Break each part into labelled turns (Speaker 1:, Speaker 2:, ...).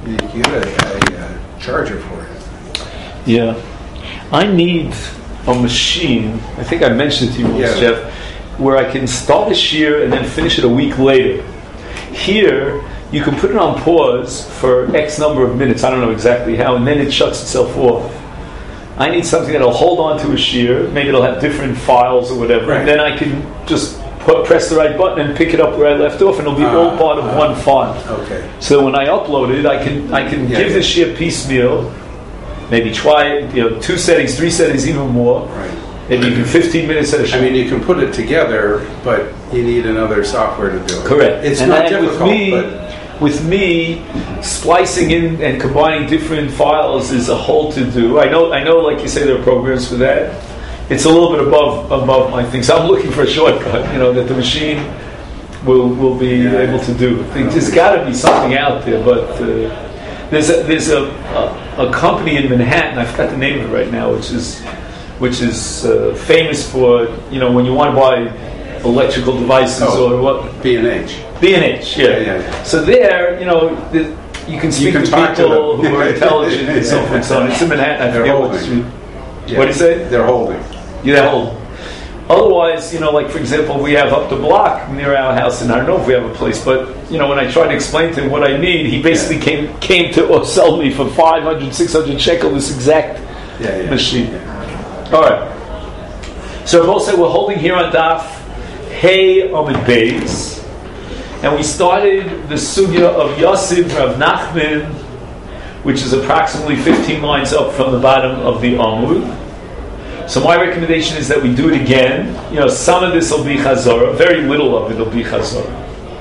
Speaker 1: you get a charger for it.
Speaker 2: Yeah. I need a machine, I think I mentioned it to you once, Jeff, where I can start a shear and then finish it a week later. Here, you can put it on pause for X number of minutes, I don't know exactly how, and then it shuts itself off. I need something that'll hold on to a shear, maybe it'll have different files or whatever, and then I can just press the right button and pick it up where I left off, and it'll be all part of one file.
Speaker 1: Okay.
Speaker 2: So when I upload it, I can give the shear piecemeal, maybe try 2 settings, 3 settings, even more.
Speaker 1: Right.
Speaker 2: Maybe even 15 minutes at a shear.
Speaker 1: I mean, you can put it together, but you need another software to do it.
Speaker 2: Correct.
Speaker 1: It's not difficult,
Speaker 2: with me, splicing in and combining different files is a whole to do. I know. Like you say, there are programs for that. It's a little bit above my thing. So I'm looking for a shortcut. That the machine will be able to do. There's got to be something out there, but there's a company in Manhattan. I forgot the name of it right now, which is famous for when you want to buy electrical devices or what?
Speaker 1: B&H.
Speaker 2: B&H, yeah. So there, you can speak to people who are intelligent and so forth and so on. It's in Manhattan. I forget what street.
Speaker 1: Yeah.
Speaker 2: What do you say?
Speaker 1: They're holding.
Speaker 2: Yeah, they're holding. Otherwise, like for example, we have up the block near our house, and I don't know if we have a place, but when I tried to explain to him what I need, he basically came to sell me for 500, 600 shekel this exact machine. Yeah. All right. So Rav said we're holding here on Daf Hey Amid Beis, and we started the sugya of Yosef Rav Nachman, which is approximately 15 lines up from the bottom of the Amud. So my recommendation is that we do it again. Some of this will be Chazorah, very little of it will be Chazorah.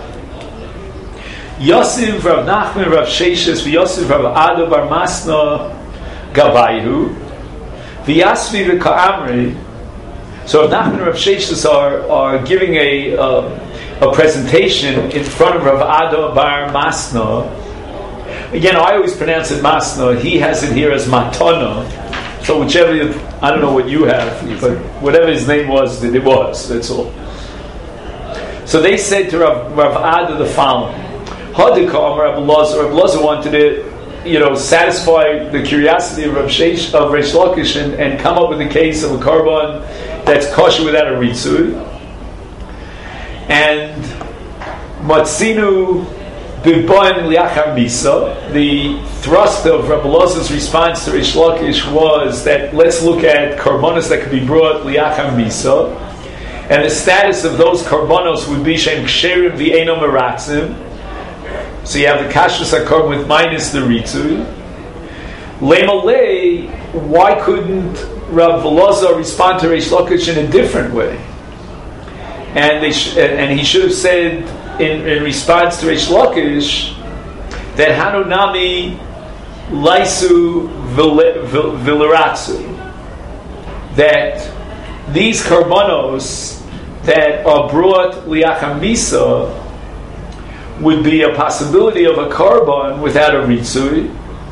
Speaker 2: Yosef Rav Nachman Rav Sheshes v'Yosef Rav Ado Bar Masna Gabayhu v'Yasvi v'Ka'amri. So Rav Nachman and Rav Sheshes are giving a presentation in front of Rav Ado Bar Masna. Again, I always pronounce it Masna. He has it here as Matana. So whichever, I don't know what you have, but whatever his name was, it was. That's all. So they said to Rav Ado the following: Hadika Rav Elazar wanted to, satisfy the curiosity of Reish Lakish and come up with a case of a korban that's kosher without a ritzui. And Matzinu B'Bayin Liachar Misa. The thrust of Rabbi Elazar's response to Reish Lakish was that let's look at korbanos that could be brought Liachar Misa, and the status of those korbanos would be Shem Ksherim V'Eino Meratzim. So you have the kashrus hakorban with minus the ritzui. Lemalei, why couldn't Rav Elazar respond to Reish Lakish in a different way? And he should have said in response to Reish Lakish that Hanunami Laisu Vilaratsu, that these karbanos that are brought liachar misa would be a possibility of a karban without a ritzui.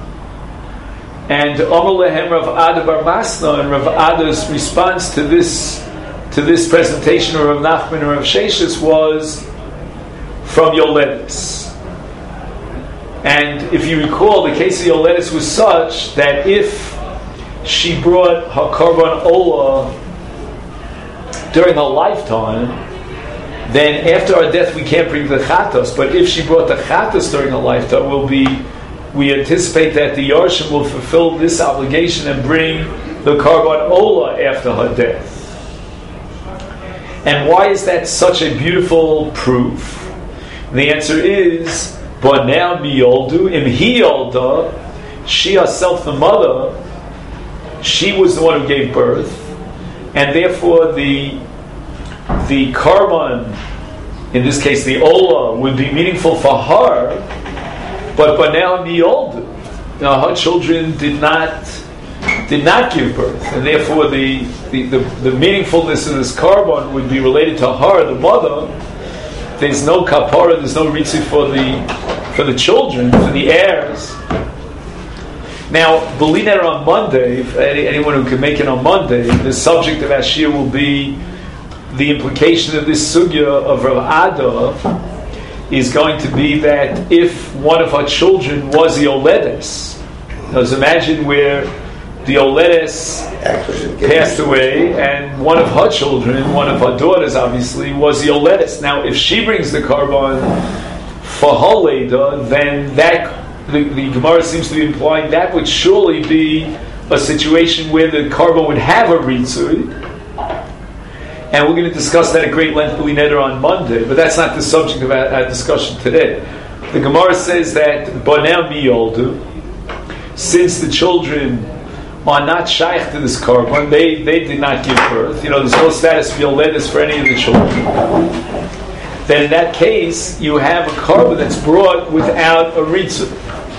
Speaker 2: And Amar Lehem Rav Ado Bar Masna, and Rav Ado's response to this presentation of Rav Nachman and Rav Sheshes was from Yoledis. And if you recall, the case of Yoledis was such that if she brought her karban olah during her lifetime, then after her death we can't bring the chatos. But if she brought the chatos during her lifetime, we anticipate that the Yarshim will fulfill this obligation and bring the karban olah after her death. And why is that such a beautiful proof? The answer is, Banei miyoldu im hi yolda, she herself, the mother, she was the one who gave birth, and therefore the karban, in this case the olah, would be meaningful for her. But Banei miyoldu, her children did not give birth, and therefore the meaningfulness of this karban would be related to her, the mother. There's no kapara, there's no ritzi for the children, for the heirs. Now, Beliner on Monday, anyone who can make it on Monday, the subject of Ashir will be the implication of this sugya of Rav Ado, is going to be that if one of her children was Yoledes, now imagine where the Yoledes passed away, and one of her children, one of her daughters obviously, was Yoledes. Now if she brings the Karban for her Leda, then that, the Gemara seems to be implying that would surely be a situation where the Karban would have a Ritzui. And we're going to discuss that at great length on Monday, but that's not the subject of our discussion today. The Gemara says that Banel Miyoldu, since the children are not shaykh to this Karban, they did not give birth, there's no status of Yoledes for any of the children, then in that case, you have a Karban that's brought without a Ritzui.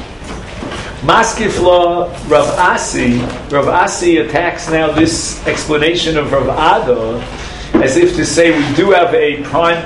Speaker 2: Maskifla Rav Asi attacks now this explanation of Rav Ada as if to say we do have a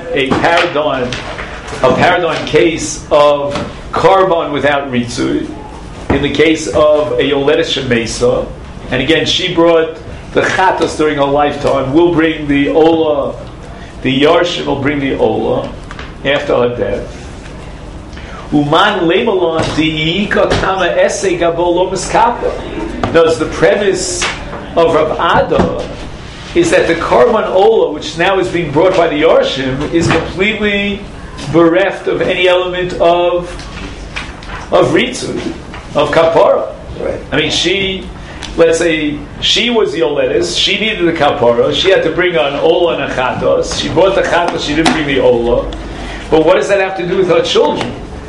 Speaker 2: paradigm case of Karban without Ritzui in the case of a Yoledes Shemesa, and again she brought the Chatas during her lifetime. We'll bring the Ola, the Yarshim will bring the Ola after her death. Uman lemalon diika kama ese gabo lo miskapa. Thus, the premise of Rav Ada is that the Karban Ola, which now is being brought by the Yarshim, is completely bereft of any element of Ritzui, of Kapara.
Speaker 3: Right.
Speaker 2: I mean, let's say she was Yoledes, she needed the Kapara, she had to bring an Ola and a Chatos. She brought the Chatos, she didn't bring the Ola. But what does that have to do with her children?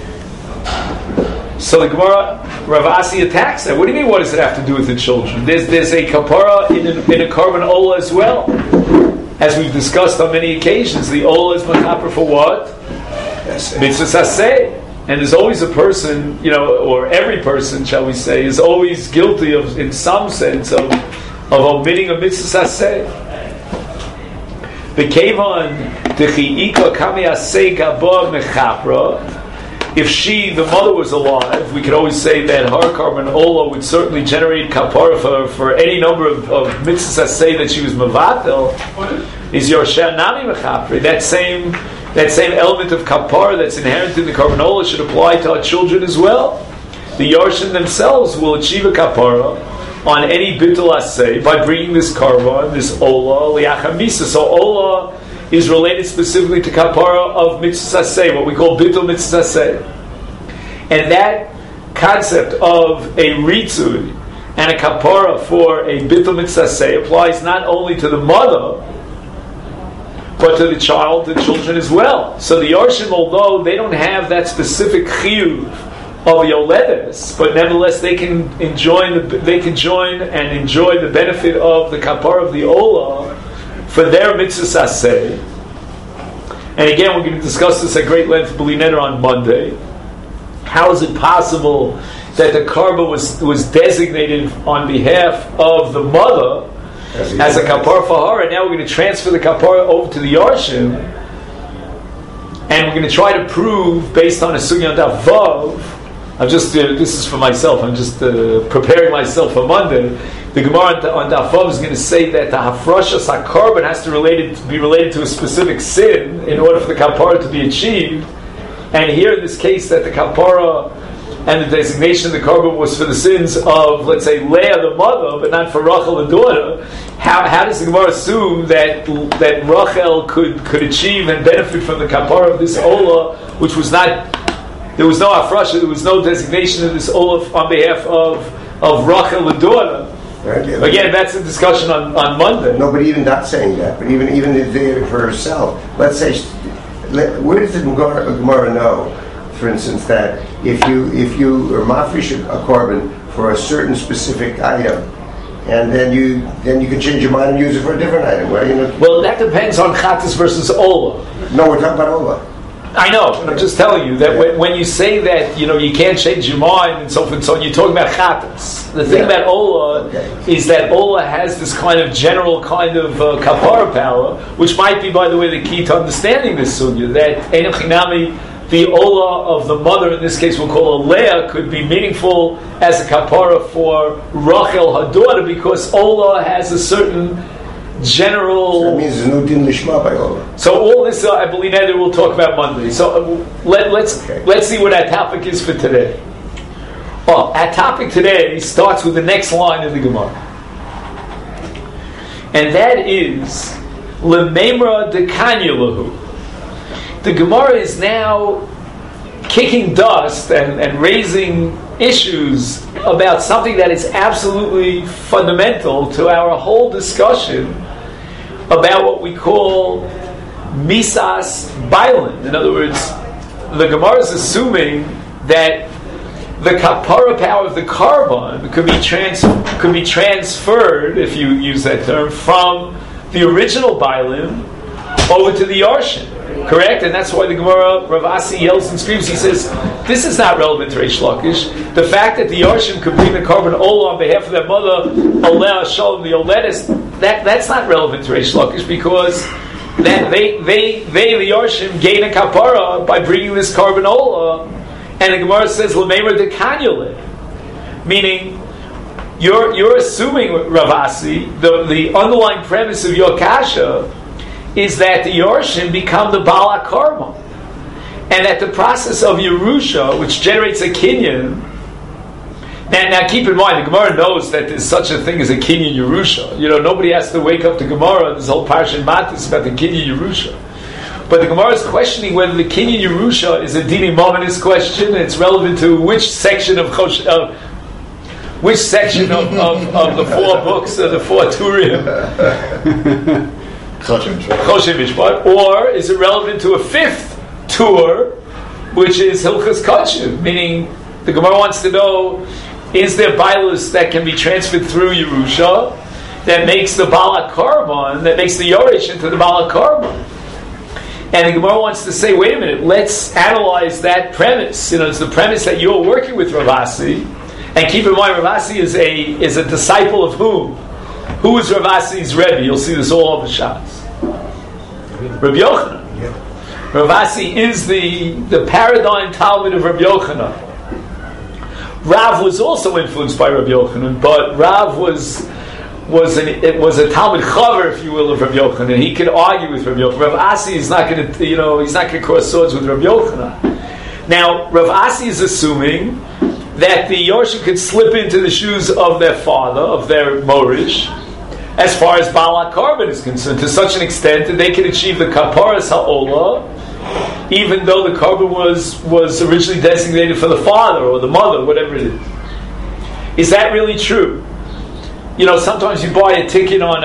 Speaker 2: So the Gemara, Rav Asi attacks that. What do you mean, what does it have to do with the children? There's a kapara in a Karban Ola as well. As we've discussed on many occasions, the Ola is machaper for what? Mitzvah Saseh. And there's always a person, or every person, shall we say, is always guilty of, in some sense, of omitting a Mitzvah Saseh. B'kevan dechi'ika kami aseh gabo mechapra. If the mother was alive, we could always say that her Karban Ola would certainly generate kapara for any number of mitzvahs say that she was mevatel. Is Yorsha Nami Mechapri. That same element of kapara that's inherent in the Karban Ola should apply to our children as well. The Yarshim themselves will achieve a kapara on any bittul asay by bringing this Karban, this Ola, liachamisa. So Ola is related specifically to kapara of mitzvah saseh, what we call bittul mitzvah saseh. And that concept of a ritzui and a kapara for a bittul mitzvah saseh applies not only to the mother, but to the children as well. So the Yarshim, although they don't have that specific chiyuv of Yoledes, but nevertheless they can join and enjoy the benefit of the kapara of the Ola for their mitzvah saseh. And again, we're going to discuss this at great length on Monday. How is it possible that the Karban was designated on behalf of the mother as a kapara for her, and now we're going to transfer the kapara over to the Yarshim, and we're going to try to prove, based on a sugya on Daf Vav, this is for myself, I'm just preparing myself for Monday. The Gemara on Daf Vav is going to say that the hafrashas hakarban has to be related to a specific sin in order for the kapara to be achieved. And here in this case, that the kapara and the designation of the karban was for the sins of, let's say, Leah the mother, but not for Rachel the daughter. How does the Gemara assume that Rachel could achieve and benefit from the kapara of this Ola, which was not, there was no afrasha, there was no designation of this Ola on behalf of Rachel the daughter?
Speaker 3: Right.
Speaker 2: Again, that's a discussion on Monday.
Speaker 3: No, but even not saying that, but even for herself, let's say, where does the Gemara know, for instance, that if you are mafresh a korban for a certain specific item, and then you can change your mind and use it for a different item?
Speaker 2: Well, that depends on chatas versus ola.
Speaker 3: No, we're talking about ola.
Speaker 2: I know, but I'm just telling you that when you say that, you can't change your mind and so forth and so on, you're talking about chatas. The thing about Ola is that Ola has this kind of general kind of kapara power, which might be, by the way, the key to understanding this sugya, that Ein Chinami, the Ola of the mother, in this case we'll call a Leah, could be meaningful as a kapara for Rachel, her daughter, because Ola has a certain general.
Speaker 3: So that means there's no din lishma by Ola.
Speaker 2: So all this, I believe, Neder we'll talk about Monday. So let's see what our topic is for today. Our topic today starts with the next line of the Gemara, and that is Lememra Dekanyalahu. The Gemara is now kicking dust and raising issues about something that is absolutely fundamental to our whole discussion about what we call Misas Bailan. In other words, the Gemara is assuming that the kapara power of the carbon could be transferred, if you use that term, from the original Bailim over to the Yarshin. Correct? And that's why the Gemara, Rav Asi yells and screams. He says, this is not relevant to Reish Lakish. The fact that the Yarshim could bring the carbon Ola on behalf of their mother, Oleh Shalom, the Oletis, that's not relevant to Reish Lakish, because that they the Yarshim, gain a kapara by bringing this carbon Ola. And the Gemara says, L'meimer de Kanyale. Meaning, you're assuming, Rav Asi, the underlying premise of your kasha is that the Yorshim become the Bala Karma. And that the process of Yerusha, which generates a Kinyan, now keep in mind, the Gemara knows that there's such a thing as a Kinyan Yerusha. Nobody has to wake up the Gemara, this whole Parsha in Matis about the Kinyan Yerusha. But the Gemara is questioning whether the Kinyan Yerusha is a Dini Mominus question, and it's relevant to which section of the 4 books, of the 4 Turim. Choshen Mishpat, or is it relevant to a 5th tour, which is Hilchas Kachim? Meaning, the Gemara wants to know: is there bilus that can be transferred through Yerusha that makes the Bala Karban, that makes the Yoresh into the Bala Karban? And the Gemara wants to say, wait a minute, let's analyze that premise. It's the premise that you're working with Rav Asi, and keep in mind, Rav Asi is a disciple of whom? Who is Rav Asi's Rebbe? You'll see this all over shots. Rabbi Yochanan. Yeah. Rav Asi is the paradigm Talmud of Rabbi Yochanan. Rav was also influenced by Rabbi Yochanan, but Rav was a Talmud Chaver, if you will, of Rabbi Yochanan. He could argue with Rabbi Yochanan. Rav Asi is not going to, he's not going to cross swords with Rabbi Yochanan. Now, Rav Asi is assuming that the Yorshim could slip into the shoes of their father, of their Morish, as far as Baal HaKarban is concerned, to such an extent that they can achieve the Kaparas HaOlah, even though the carbon was originally designated for the father or the mother, whatever it is. Is that really true? Sometimes you buy a ticket on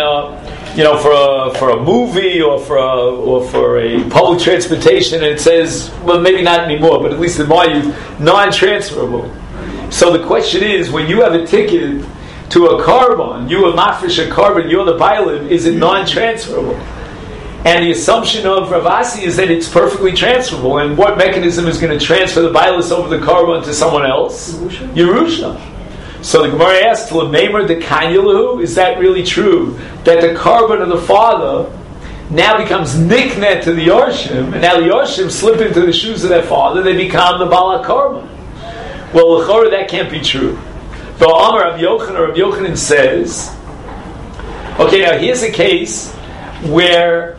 Speaker 2: for a movie or for a public transportation, and it says, well, maybe not anymore, but at least in my youth, non-transferable. So the question is, when you have a ticket to a carbon, you a mafresh a carbon, you're the bailim, is it non-transferable? And the assumption of Rav Asi is that it's perfectly transferable. And what mechanism is going to transfer the bailis over the carbon to someone else? Yerusha. So the Gemara asks, L'meimer de Kanyalahu, is that really true? That the carbon of the father now becomes niknet to the Yorshim, and now the Yorshim slip into the shoes of their father, they become the Bala carbon. Well, l'chora, that can't be true. The Amar Rav Yochanan says, okay, now here's a case where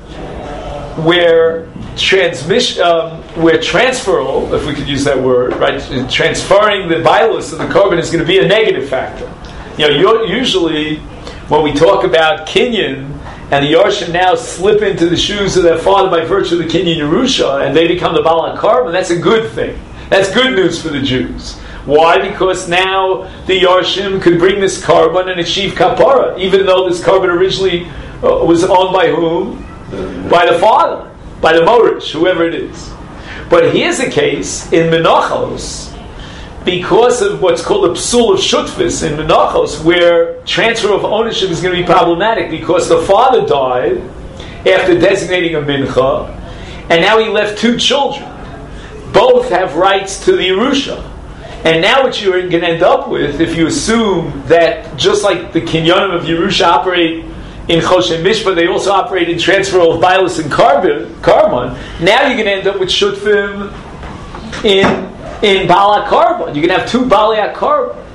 Speaker 2: transferal, if we could use that word, right? Transferring the bilus of the carbon is going to be a negative factor. Usually when we talk about Kinyan and the Yarshim now slip into the shoes of their father by virtue of the Kinyan Yerusha and they become the Bala carbon, that's a good thing. That's good news for the Jews. Why? Because now the Yarshim could bring this carbon and achieve kapara, even though this carbon originally was owned by whom? By the father, by the Morish, whoever it is. But here's a case in Menachos, because of what's called the psul of shutfis in Menachos, where transfer of ownership is going to be problematic because the father died after designating a mincha, and now he left 2 children. Both have rights to the Yerusha. And now what you're going to end up with, if you assume that just like the kinyanim of Yerusha operate in Choshen Mishpah, they also operate in transfer of bilus and carbon, now you're going to end up with shutfim in Bala carbon. You're going to have 2 Bala carbon.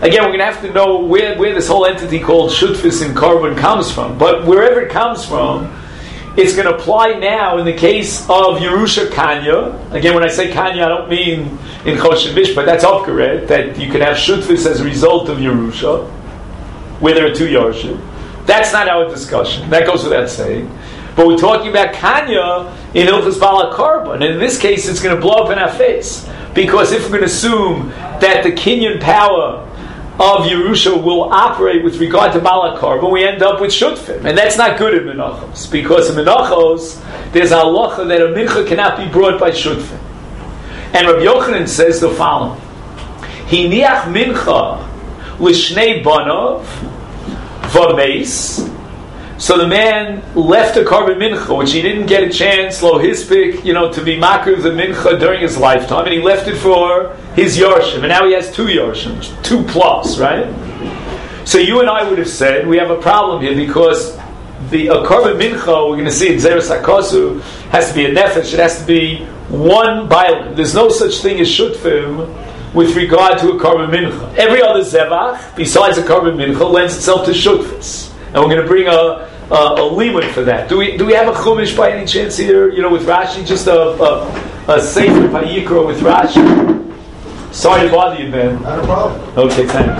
Speaker 2: Again, we're going to have to know where this whole entity called Shutfis in Korban comes from. But wherever it comes from, it's going to apply now in the case of Yerusha Kanya. Again, when I say Kanya, I don't mean in Choshen Mishpat. That's Opkaret, that you can have Shutfis as a result of Yerusha, where there are two Yarshim. That's not our discussion. That goes without saying. But we're talking about Kanya in Ilchus Bala Korban. And in this case, it's going to blow up in our face. Because if we're going to assume that the Kinyan power of Yerusha will operate with regard to Bala Korban, we end up with Shutfim. And that's not good in Menachos. Because in Menachos, there's a halacha that a mincha cannot be brought by Shutfim. And Rabbi Yochanan says the following. Hiniach mincha l'shnei banov v'meis. So the man left a korban mincha, which he didn't get a chance, lo hispik, to be makir the mincha during his lifetime, and he left it for his yarshim, and now he has two yarshim, 2+, right? So you and I would have said we have a problem here because a korban mincha, we're going to see in Zeres HaKosu, has to be a nefesh. It has to be one bailim. There's no such thing as shutfim with regard to a korban mincha. Every other zevach besides a korban mincha lends itself to shutfis. And we're going to bring a limud for that. Do we have a chumash by any chance here? With Rashi, just a sefer Vayikra with Rashi. Sorry to bother you, Ben.
Speaker 3: Not a problem.
Speaker 2: Okay, thanks.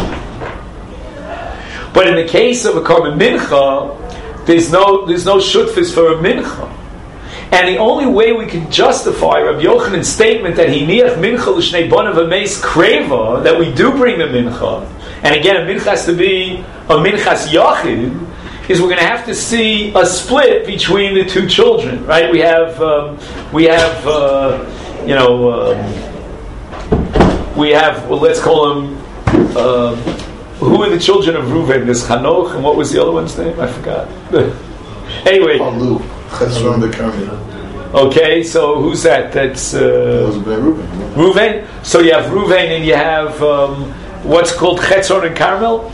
Speaker 2: But in the case of a korban mincha, there's no shutfis for a mincha. And the only way we can justify Rabbi Yochanan's statement that he niach mincha l'shnei bonav v'meis kreva, that we do bring the mincha, and again, a mincha has to be a minchas yachid, is we're going to have to see a split between the two children, right? We have let's call them, who are the children of Reuven? There's Hanoch, and what was the other one's name? I forgot. Anyway.
Speaker 4: Chetzron the Carmi.
Speaker 2: Okay, so who's that? That's
Speaker 4: Reuven.
Speaker 2: Reuven. So you have Reuven, and you have what's called Chetzron and Carmel.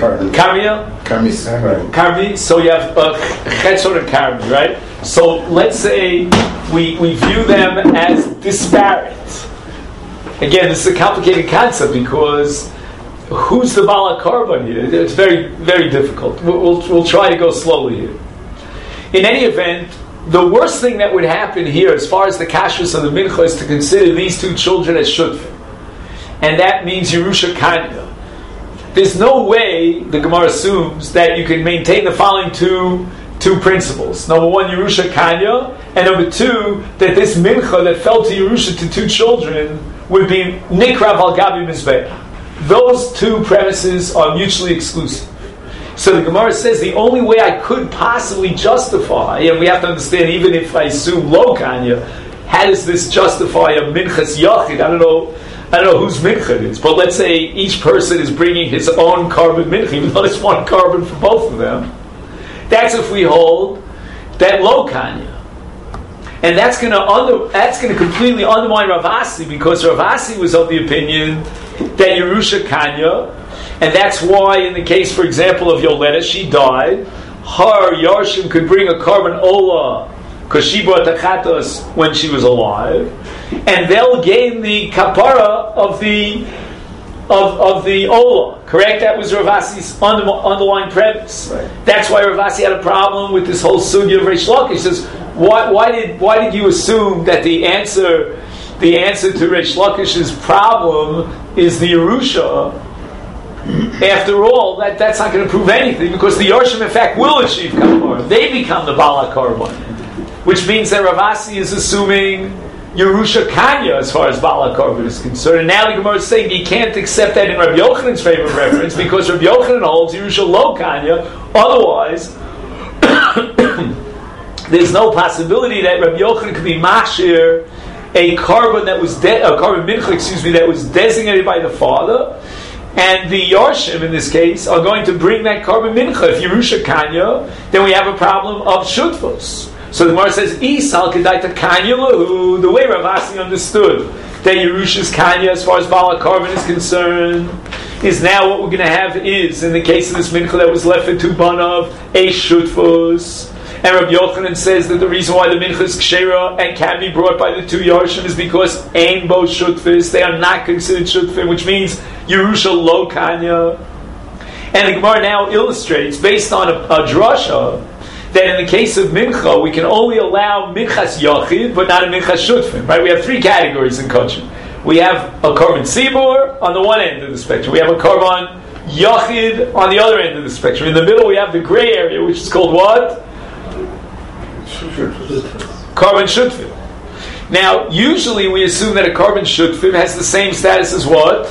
Speaker 2: Carmi. So you have Chetzron and Carmi, right? So let's say we view them as disparate. Again, this is a complicated concept because who's the Bala Korban here? It's very, very difficult. We'll try to go slowly here. In any event, the worst thing that would happen here, as far as the kashrus of the mincha, is to consider these two children as shutfim, and that means Yerusha Kanya. There's no way the Gemara assumes that you can maintain the following two principles. Number one, Yerusha Kanya, and number two, that this mincha that fell to Yerusha to two children would be Nikrav al Gabi Mizbeach. Those two premises are mutually exclusive. So the Gemara says the only way I could possibly justify, and we have to understand, even if I assume lo Kanya, how does this justify a minchas yachid? I don't know whose mincha it is, but let's say each person is bringing his own korban mincha, even though there's one korban for both of them. That's if we hold that lo Kanya. And that's going to completely undermine Rav Asi, because Rav Asi was of the opinion that Yerusha Kanya, and that's why in the case, for example, of Yoleda, she died, her Yarshim could bring a korban olah because she brought the chatas when she was alive, and they'll gain the kapara of the olah. Correct? That was Rav Asi's underlying premise. Right. That's why Rav Asi had a problem with this whole sugya of Reish Lakish. He says, why did you assume that the answer to Reish Lakish's problem is the Yerusha? After all, that's not going to prove anything, because the Yarshim in fact will achieve kapara. They become the Bala Korban, which means that Rav Asi is assuming Yerusha Kanya as far as Bala Korban is concerned. And now the Gemara is saying you can't accept that in Rabbi Yochanan's favorite reference, because Rabbi Yochanan holds Yerusha lo Kanya. Otherwise, there's no possibility that Rabbi Yochanan could be mashir a korban that was korban mincha, that was designated by the father, and the Yarshim in this case are going to bring that korban mincha. If Yerusha Kanya, then we have a problem of shutfos. So the Gemara says, Isal kedaita Kanya lahu, the way Rav Asi understood that Yerusha's Kanya as far as Bala Korban is concerned, is now what we're going to have is, in the case of this mincha that was left for two banav, a shutfos. And Rabbi Yochanan says that the reason why the mincha is kshera and can be brought by the two Yarshim is because ein bo shutfis, they are not considered shutfim, which means Yerusha lo kanya. And the Gemara now illustrates, based on a drasha, that in the case of mincha, we can only allow minchas yachid, but not a minchas shutfim. Right? We have three categories in kosher. We have a korban tzibur on the one end of the spectrum. We have a korban yachid on the other end of the spectrum. In the middle, we have the gray area, which is called what? Korban shutfim. Now, usually we assume that a korban shutfim has the same status as what?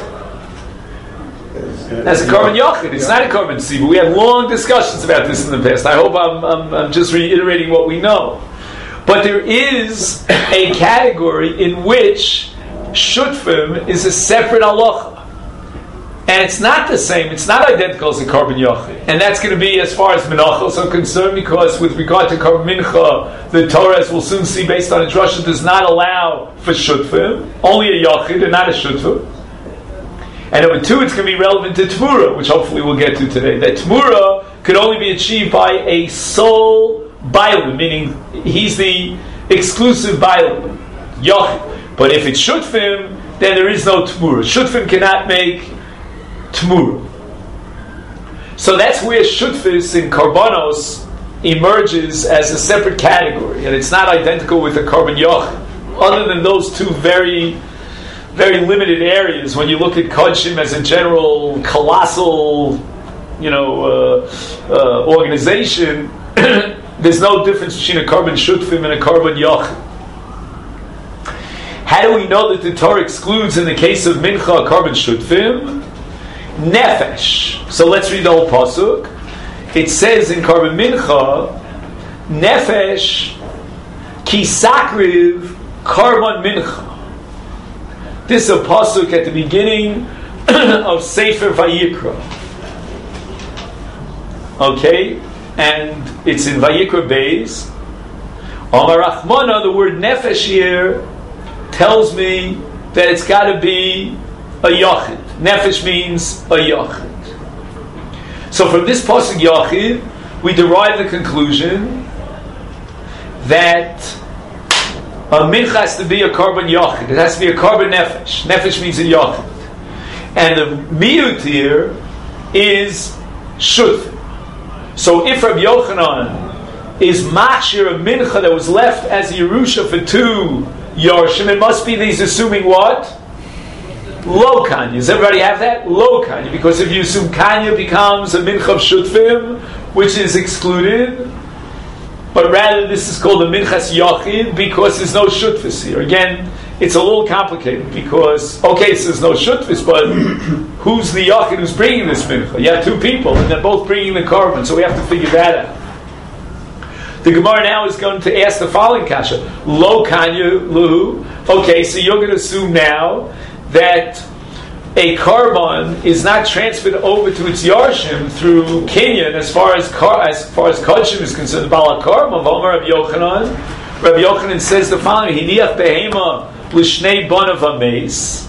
Speaker 2: As a korban yachid. It's not a korban tzibur. We had long discussions about this in the past. I hope I'm just reiterating what we know. But there is a category in which shutfim is a separate halacha. And it's not the same, it's not identical as a korban yachid. And that's going to be as far as menachos are concerned, because with regard to korban mincha, the Torah, as we'll soon see based on its drasha, does not allow for shutfim, only a yachid and not a shutfim. And number two, it's going to be relevant to Tmura, which hopefully we'll get to today. That Tmura could only be achieved by a sole bailim, meaning he's the exclusive bailim, yachid. But if it's shutfim, then there is no Tmura. Shutfim cannot make Tmura. So that's where shutfis in karbanos emerges as a separate category, and it's not identical with the korban yachid. Other than those two very, very limited areas, when you look at kodshim as a general colossal, organization, there's no difference between a korban shutfim and a korban yachid. How do we know that the Torah excludes in the case of mincha a korban shutfim? Nefesh. So let's read the whole pasuk. It says in korban mincha, nefesh ki sakriv korban mincha. This is a pasuk at the beginning of Sefer Vayikra. Okay, and it's in Vayikra Beis. Amar Rachmana, the word nefesh here tells me that it's got to be a yachid. Nefesh means a yachid. So from this pasuk yachid, we derive the conclusion that a mincha has to be a korban yachid. It has to be a korban nefesh. Nefesh means a yachid. And the miyut here is shutfim. So if Rabbi Yochanan is machshir a mincha that was left as a Yerusha for two Yarshim, it must be that he's assuming what? Lo Kanya. Does everybody have that? Lo Kanya. Because if you assume Kanya becomes a mincha of shutfim, which is excluded, but rather this is called a minchas yachid because there's no shutfis here. Again, it's a little complicated because, okay, so there's no shutfis, but who's the yachid who's bringing this mincha? You have two people, and they're both bringing the korban, so we have to figure that out. The Gemara now is going to ask the following kasha: Lo kanya luhu. Okay, so you're going to assume now that a korban is not transferred over to its yarshim through kinyan as far as kodshim is concerned. Bala korban, V'omer Rabbi Yochanan. Rabbi Yochanan says the following: Hiniach behema l'shnei banav hameis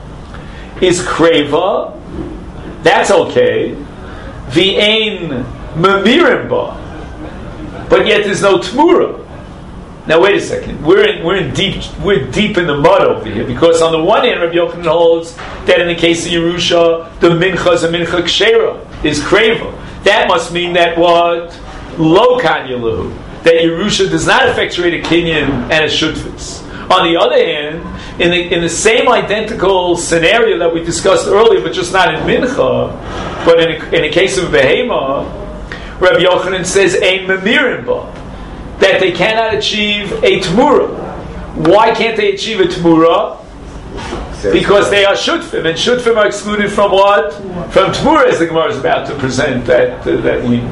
Speaker 2: is kreva. That's okay. V'ein memirim ba. But yet there's no tmura. Now wait a second. We're deep in the mud over here, because on the one hand, Rabbi Yochanan holds that in the case of Yerusha, the mincha is a mincha kshera, is kreva. That must mean that what lo kanya lahu, that Yerusha does not effectuate a kinyan and a shutfis. On the other hand, in the same identical scenario that we discussed earlier, but just not in mincha, but in a case of behema, Rabbi Yochanan says ein memirim ba, that they cannot achieve a tmura. Why can't they achieve a tmura? Because they are shutfim, and shutfim are excluded from what? From tmura, as the Gemara is about to present that we.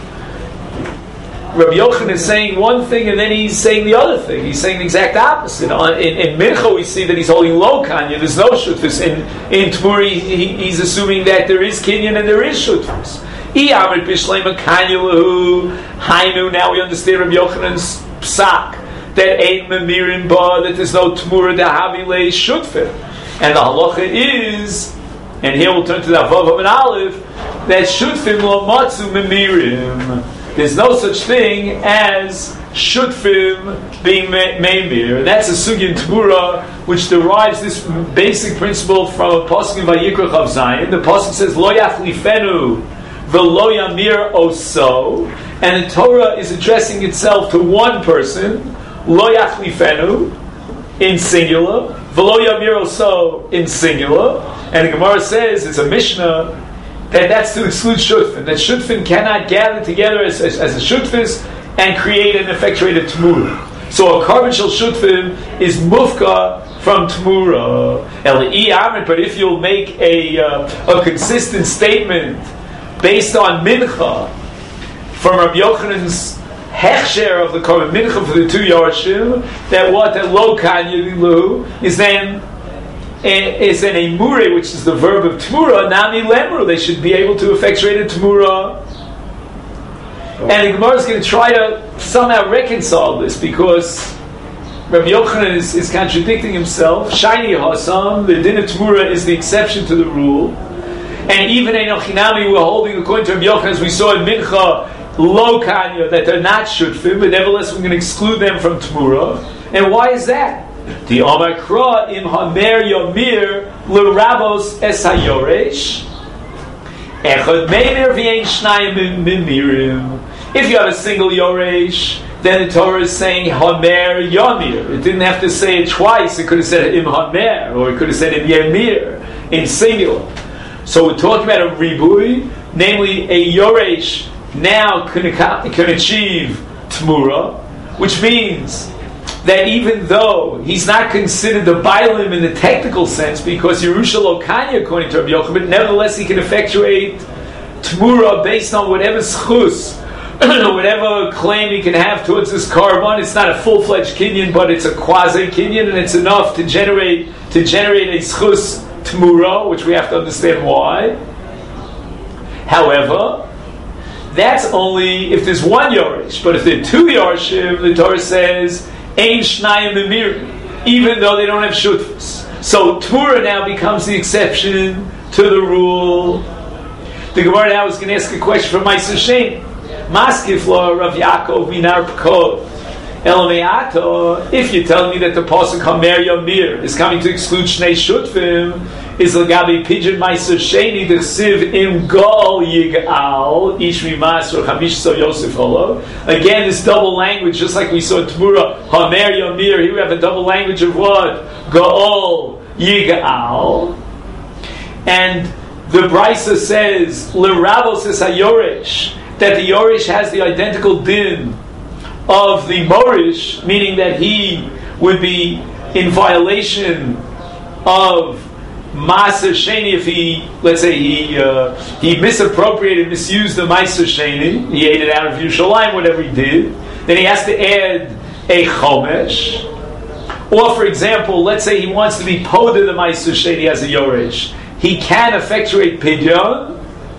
Speaker 2: Rabbi Yochanan is saying one thing, and then he's saying the other thing. He's saying the exact opposite. In Mincha, we see that he's holding lo kanya. There's no shutfis. In tmura, he's assuming that there is kinyan and there is shutfis. Now we understand Rabbi Yochanan's psak that ein memirim ba, that there's no tmura dehavile shutfim, and the halacha is, and here we'll turn to the Vav and Aleph, that shutfim lo matzu memirim. there's no such thing as shutfim being meimir. And that's a sugi in Tmura, which derives this basic principle from a pasuk in Vayikra Chav Zayin. The pasuk says, Lo yachlifenu v'lo yamir oso. And the Torah is addressing itself to one person, Lo yachlifenu, in singular, v'lo yamir oso, in singular. And the Gemara says, it's a Mishnah, that's to exclude shutfin. That shutfin cannot gather together as a shutfis and create and effectuate a tmura. So a carbon shel shutfin is mufka from tmura. But if you'll make a consistent statement based on mincha from Rabbi Yochanan's hechsher of the carbon mincha for the 2 yarshim, that lo kan yililu is then a mure, which is the verb of tmura, nami lemru. They should be able to effectuate a tmura. And the Gemara is going to try to somehow reconcile this, because Rabbi Yochanan is contradicting himself. Shiny Hasam, the din of tmura is the exception to the rule. And even in Ochinami, we're holding, according to Rabbi Yochanan, as we saw in Mincha, lo kanya, that they're not shutfim, but nevertheless we're going to exclude them from tmura. And why is that? The Amar Kra im Hamer Yomir l'Rabos es hayoresh echad meimir v'yein shnayim mimirim. If you have a single yoresh, then the Torah is saying Hamer Yomir. It didn't have to say it twice. It could have said im Hamer, or it could have said im Yemir in singular. So we're talking about a ribui, namely a yoresh now can achieve tmura, which means that even though he's not considered the Bailim in the technical sense, because Yerusha lo Kanya, according to Rabbi Yochanan, but nevertheless he can effectuate Tmura based on whatever schus, whatever claim he can have towards this carbon. It's not a full-fledged kinyan, but it's a quasi-kinyan, and it's enough to generate a schus Tmura, which we have to understand why. However, that's only if there's one Yorish, but if there are 2 Yorishim, the Torah says Ein Shnayim Mimir, even though they don't have shutfus. So Tmura now becomes the exception to the rule. The Gemara now is going to ask a question from Ma'aser Sheni. Maskif lo Rav Yaakov minar pekod Elameato. If you're telling me that the pasuk Hamer Yomir is coming to exclude Shnei Shutfim, is Lagabi Pidyon Ma'aser Sheni the Siv Im Gol Yigal Ish Mimas or Chamish So Yosef Holo. Again, this double language, just like we saw in Tmura, Hamer Yomir. Here we have a double language of what? Gol Yigal. And the Brisa says L'Ravos es HaYoresh, that the Yoresh has the identical din of the Morish, meaning that he would be in violation of Ma'aser Sheni if he, let's say, he misappropriated, misused the Ma'aser Sheni, he ate it out of Yerushalayim, whatever he did, then he has to add a Chomesh. Or, for example, let's say he wants to be Poda the Ma'aser Sheni as a Yoresh. He can effectuate Pidyon,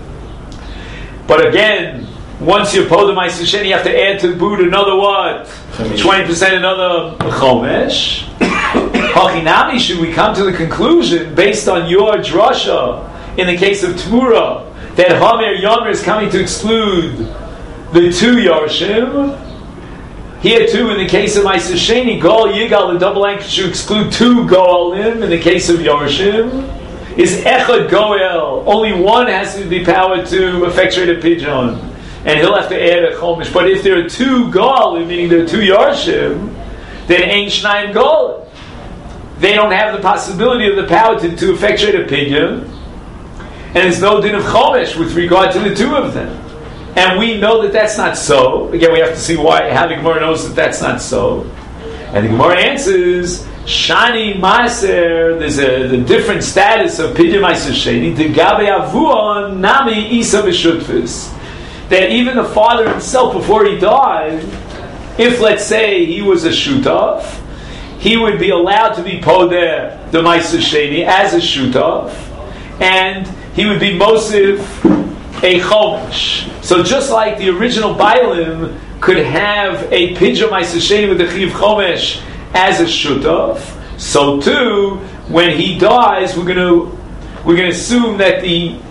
Speaker 2: but again, once you're Poda Ma'aser Sheni, you have to add to the boot another what? 20% another Chomesh. Hachinami, should we come to the conclusion, based on your drasha, in the case of Tmura, that Hamer Yomer is coming to exclude the 2 Yarshim? Here too, in the case of Ma'aser Sheni, Gol Yigal, the double anchor should exclude 2 Goalim. In the case of Yarshim, is Echad Goel. Only one has to be powered to effectuate a Pidyon, and he'll have to add a Chomesh. But if there are 2 Goalim, meaning there are 2 Yarshim, then Ein Shnayim Goalim. They don't have the possibility of the power to effectuate a Pidyon, and there's no din of Chomesh with regard to the 2 of them. And we know that that's not so. Again, we have to see how the Gemara knows that that's not so. And the Gemara answers, Shani Maaser, there's the different status of Pidyon Ma'aser Sheni, the Gabe Avuon Nami Isa B'Shutfis, that even the father himself, before he died, if, let's say, he was a Shutaf, he would be allowed to be Podeh the Ma'aser Sheni as a Shutaf, and he would be Mosif a Chomesh. So just like the original Bailim could have a Pidyon Ma'aser Sheni with the Chiv Chomesh as a Shutaf, so too, when he dies, we're going to assume that the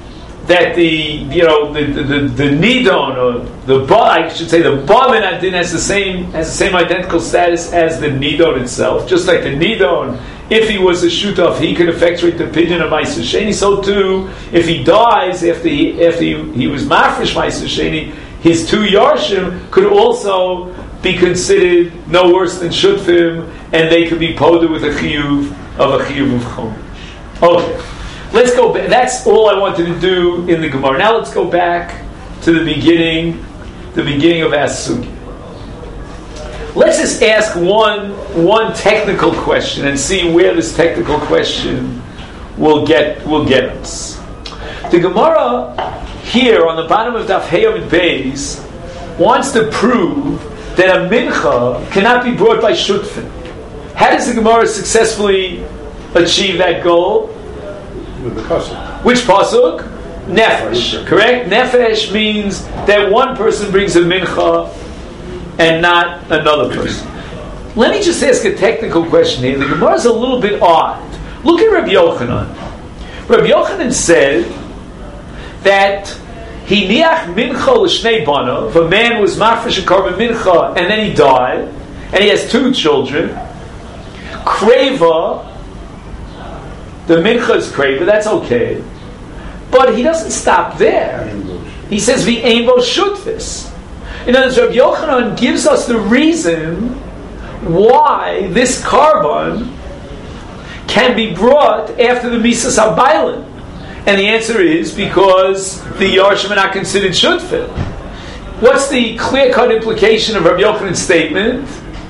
Speaker 2: that the nidon, or I should say the bamin adin has the same identical status as the nidon itself. Just like the nidon, if he was a shutaf, he could effectuate the pidyon of Ma'aser Sheni. So too, if he dies after he was mafresh Ma'aser Sheni, his two yarshim could also be considered no worse than shutfim, and they could be poda with a chiyuv of chum. Okay. Let's go back. That's all I wanted to do in the Gemara. Now let's go back to the beginning of Asugi. Let's just ask one technical question and see where this technical question will get us. The Gemara here on the bottom of Daf Hey Amud Beis wants to prove that a mincha cannot be brought by shutfin. How does the Gemara successfully achieve that goal?
Speaker 1: With the pasuk.
Speaker 2: Which pasuk? Nefesh. Correct? Nefesh means that one person brings a mincha and not another person. Let me just ask a technical question here. The Gemara is a little bit odd. Look at Rabbi Yochanan. Rabbi Yochanan said that he niach mincha l'shnei banav. A man was mafresh a korban mincha and then he died, and he has two children. Kreva. The mincha is kreva, that's okay. But he doesn't stop there. He says, V'ein bo shutfis. In other words, Rabbi Yochanan gives us the reason why this carbon can be brought after the Misas HaBailim. And the answer is because the Yarshim are not considered shutfin. What's the clear-cut implication of Rabbi Yochanan's statement?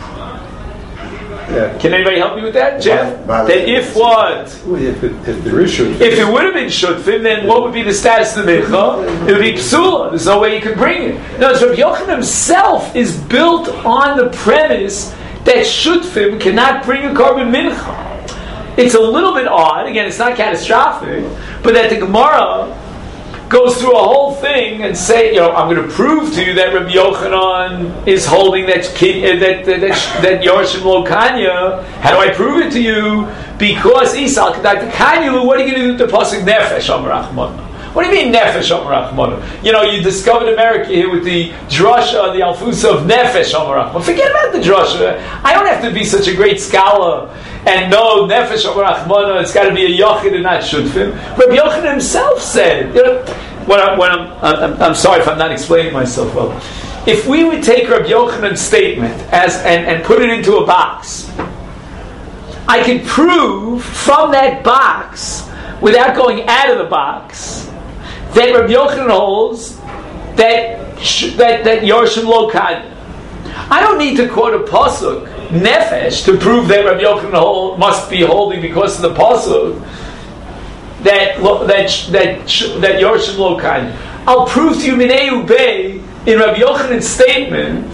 Speaker 1: Yeah.
Speaker 2: Can anybody help me with that, Jeff?
Speaker 3: That
Speaker 2: if what?
Speaker 1: If there is shutfim.
Speaker 2: If it would have been shutfim, then what would be the status of the mincha? It would be psula. There's no way you could bring it. No, so Rabbi Yochanan himself is built on the premise that shutfim cannot bring a korban mincha. It's a little bit odd. Again, it's not catastrophic, but that the Gemara goes through a whole thing and say, I'm going to prove to you that Rabbi Yochanan is holding that Yarshim Lo Kanya. How do I prove it to you? Because Isal Kedak Kanyalu, what are you going to do with the pasuk Nefesh Amar Rachmana? What do you mean Nefesh Amar Rachmana? You discovered America here with the drasha, the alfusa of Nefesh Amar Rachmana. Forget about the drasha. I don't have to be such a great scholar and know Nefesh Amar Rachmana. It's got to be a Yochid and not Shutfim. Rabbi Yochanan himself said, I'm sorry if I'm not explaining myself well. If we would take Rabbi Yochanan's statement and put it into a box, I could prove from that box, without going out of the box, that Rabbi Yochanan holds that Yarshim Lo Kanya. I don't need to quote a pasuk Nefesh to prove that Rabbi Yochanan must be holding because of the pasuk that Yarshim Lo Kanya. I'll prove to you Minei Ubei in Rabbi Yochanan's statement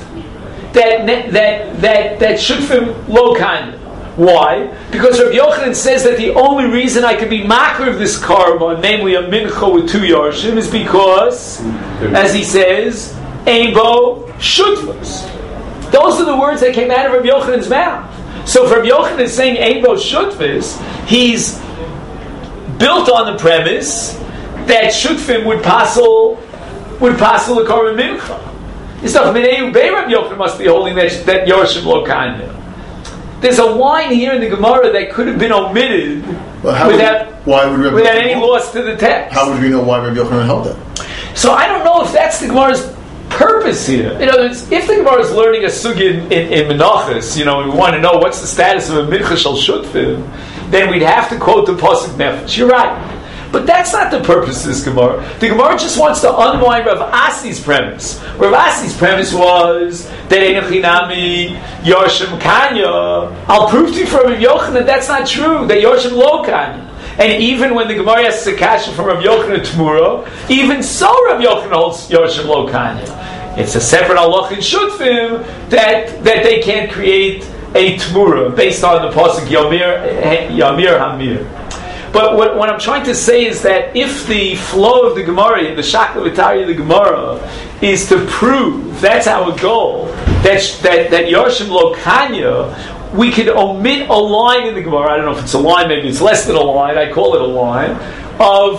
Speaker 2: that Shutfim Lo Kanya. Why? Because Rabbi Yochanan says that the only reason I can be makar of this carbon, namely a mincha with two yarshim, is because, as he says, ein bo shutfus. Those are the words that came out of Rabbi Yochanan's mouth. So if Rabbi Yochanan is saying ein bo shutfus, he's built on the premise that shutfim would passel the carbon mincha. It's not Minei Ubei Rabbi Yochanan must be holding that yarshim Lo Kanya. There's a line here in the Gemara that could have been omitted without any loss to the text.
Speaker 4: How would we know why Rabbi Yochanan held that?
Speaker 2: So I don't know if that's the Gemara's purpose here. In other words, if the Gemara is learning a sugi in Menachos, we want to know what's the status of a mincha shel shutfim, then we'd have to quote the pasuk Nefesh. You're right. But that's not the purpose of this Gemara. The Gemara just wants to unwind Rav Asi's premise. Rav Asi's premise was that Einachinami Yarshim Kanya. I'll prove to you from Rav Yochanan that's not true. That Yarshim Lo Kanya. And even when the Gemara asks a kasha from Rav Yochanan Tmura, even so Rav Yochanan holds Yarshim Lo Kanya. It's a separate halach in Shutfim that they can't create a Tmura based on the pasuk Yamir Hamir. But what I'm trying to say is that if the flow of the Gemara, the Shakla V'Tari of the Gemara, is to prove, that's our goal, that Yarshim Lo Kanya, we could omit a line in the Gemara, I don't know if it's a line, maybe it's less than a line, I call it a line, of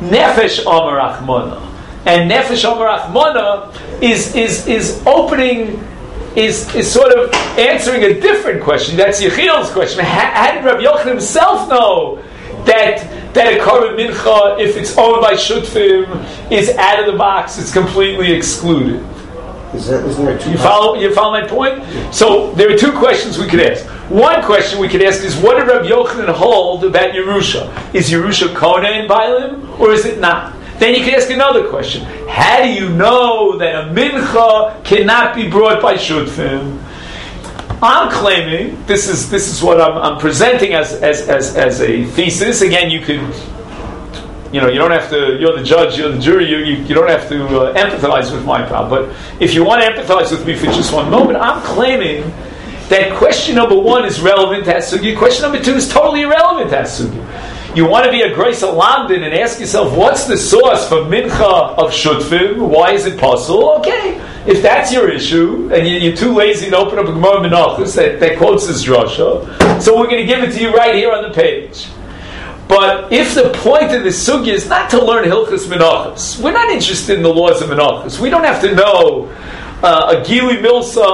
Speaker 2: Nefesh Amar Achmona. And Nefesh Amar Achmona is opening, is sort of answering a different question. That's Yechiel's question. How did Rabbi Yochanan himself know that a Korban Mincha, if it's owned by Shutfim, is out of the box, it's completely excluded?
Speaker 3: Isn't there two?
Speaker 2: You follow my point? So there are two questions we could ask. One question we could ask is, what did Rabbi Yochanan hold about Yerusha? Is Yerusha Kohen Bailim, or is it not? Then you can ask another question. How do you know that a mincha cannot be brought by Shutfim? I'm claiming, this is what I'm presenting as a thesis. Again, you could, you don't have to, you're the judge, you're the jury, you don't have to empathize with my problem. But if you want to empathize with me for just one moment, I'm claiming that question number one is relevant to Hasugya. Question number two is totally irrelevant to Hasugya. You want to be a Grace of London and ask yourself, what's the source for mincha of Shutfim? Why is it possible? Okay, if that's your issue, and you're too lazy to open up a Gemara Menachos that quotes this drasha, so we're going to give it to you right here on the page. But if the point of this sugya is not to learn Hilchos Menachos, we're not interested in the laws of Menachos. We don't have to know a Gili Milsa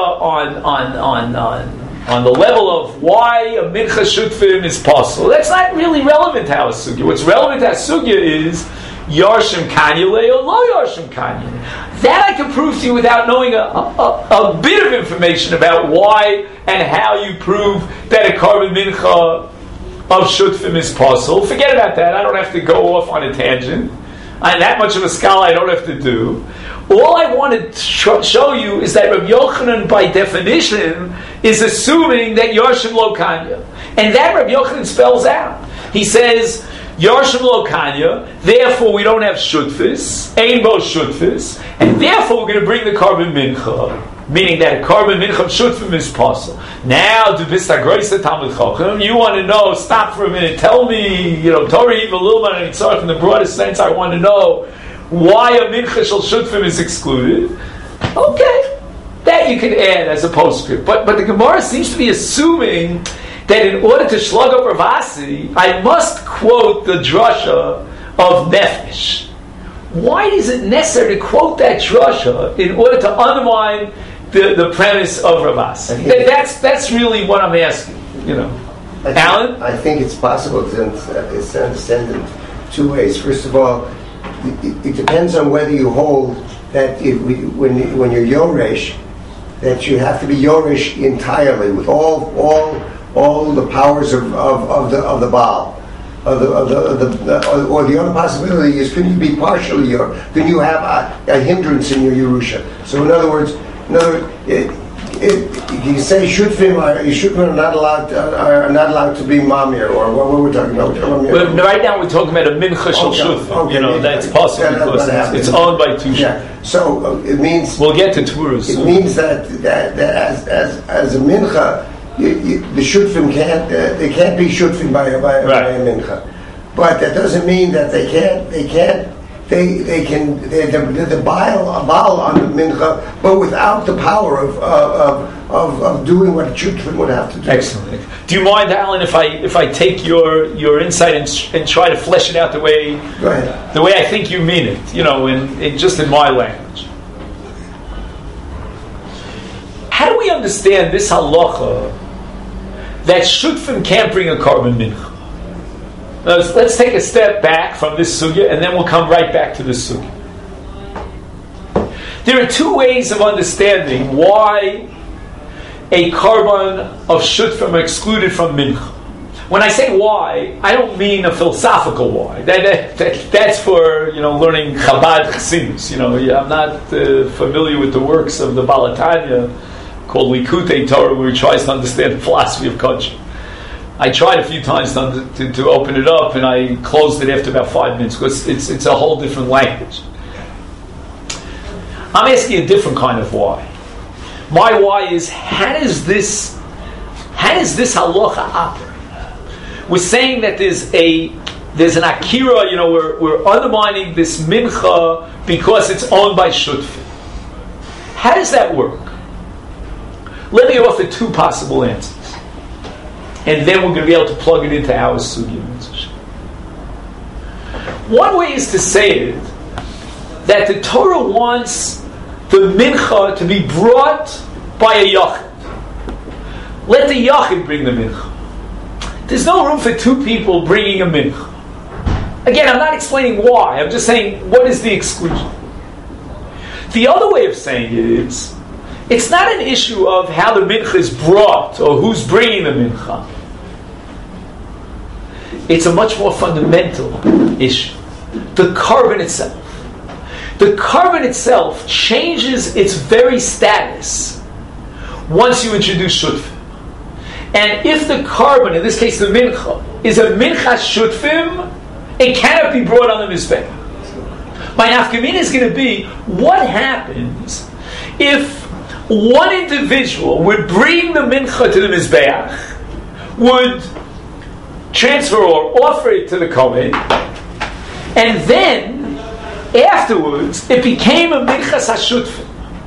Speaker 2: on the level of why a mincha shutfim is possible. That's not really relevant to our sugya. What's relevant to our sugya is Yarshim Kanyale or Lo Yarshim Kanyale. That I can prove to you without knowing a bit of information about why and how you prove that a Korban Mincha of Shutfim is possible. Forget about that. I don't have to go off on a tangent. I'm that much of a scholar, I don't have to do. All I want to show you is that Rabbi Yochanan, by definition, is assuming that Yarshim Lo Kanya. And that Rabbi Yochanan spells out. He says, Yarshim Lo Kanya, therefore we don't have Shutfis, Ein Bo Shutfis, and therefore we're going to bring the Korban Mincha, meaning that a Korban Mincha of Shutfim is possible. Now, to Vista Groisa Talmud Chochem, you want to know, stop for a minute, tell me, Torah Eva Lilman and Tzarech in the broadest sense, I want to know why a Mincha Shel Shutfim is excluded. Okay, that you can add as a postscript. But the Gemara seems to be assuming that in order to shlug up Ravasi, I must quote the drasha of Nefesh. Why is it necessary to quote that drasha in order to undermine the premise of Ravasi? That's really what I'm asking. Alan?
Speaker 3: I think it's possible to understand in two ways. First of all, it depends on whether you hold that when you're Yoresh, that you have to be Yoresh entirely with all the powers of the Baal. Or the other possibility is, can you be partially can you have a hindrance in your Yerusha? So in other words, you say Shutfim are not allowed to be mamir, or what we're talking about.
Speaker 2: Well, right now we're talking about a mincha shel Shutfim. That's possible because it's owned by two.
Speaker 3: Yeah. So it means
Speaker 2: we'll get to Tvuros.
Speaker 3: It means that as a mincha, the Shutfim can't be Shutfim by a mincha, but that doesn't mean that they can the Baal on the mincha, but without the power of doing what a Shutfim would have to do.
Speaker 2: Excellent. Do you mind, Alan, if I take your insight and try to flesh it out the way I think you mean it? In just in my language. How do we understand this halacha that Shutfim can't bring a Korban Mincha? Let's take a step back from this sugya, and then we'll come right back to this sugya. There are two ways of understanding why a Korban of Shutfim are excluded from Mincha. When I say why, I don't mean a philosophical why. That's for learning Chabad Chassidus. I'm not familiar with the works of the Baal Tanya called Likutei Torah, where he tries to understand the philosophy of Kodesh. I tried a few times to open it up, and I closed it after about 5 minutes because it's a whole different language. I'm asking a different kind of why. My why is, how does this halacha operate? We're saying that there's an akira. We're undermining this mincha because it's owned by Shutfim. How does that work? Let me offer two possible answers. And then we're going to be able to plug it into our sugya. One way is to say it, that the Torah wants the mincha to be brought by a yachid. Let the yachid bring the mincha. There's no room for two people bringing a mincha. Again, I'm not explaining why. I'm just saying, what is the exclusion? The other way of saying it is, it's not an issue of how the mincha is brought or who's bringing the mincha. It's a much more fundamental issue. The korban itself. The korban itself changes its very status once you introduce shutfim. And if the korban, in this case the mincha, is a minchas shutfim, it cannot be brought on the mizbeach. My nafkamina is going to be, what happens if one individual would bring the mincha to the mizbeach, would transfer or offer it to the kohen, and then afterwards it became a minchas hashutfim.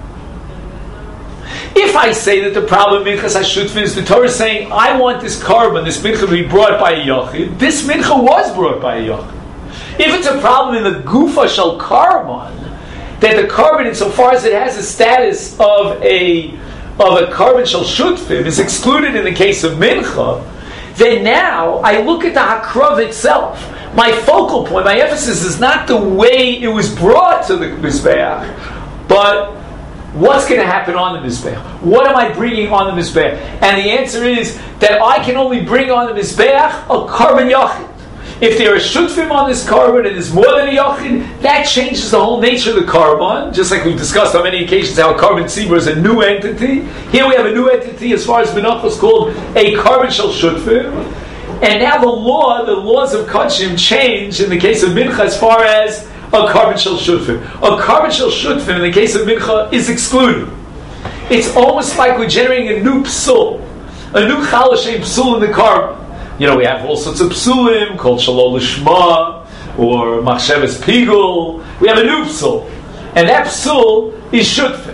Speaker 2: If I say that the problem of minchas hashutfim is the Torah is saying, I want this korban, this mincha to be brought by a yachid, this mincha was brought by a yachid. If it's a problem in the gufa shel korban, that the korban, insofar as it has a status of a korban shel shutfim, is excluded in the case of mincha, then now I look at the hakrav itself. My focal point, my emphasis is not the way it was brought to the mizbeach, but what's going to happen on the mizbeach? What am I bringing on the mizbeach? And the answer is that I can only bring on the mizbeach a korban yachid. If there are shutfim on this korban and there's more than a yachid, that changes the whole nature of the korban. Just like we've discussed on many occasions how a korban tzibur is a new entity. Here we have a new entity as far as Menachos is called a korban shel shutfim. And now the laws of kodshim change in the case of mincha as far as a korban shel shutfim. A korban shel shutfim in the case of mincha is excluded. It's almost like we're generating a new psul, a new chal hashem psul in the korban. You know, we have all sorts of psulim called Shalom Lishma or Machshavas Pigul. We have a new psul. And that psul is shutfim.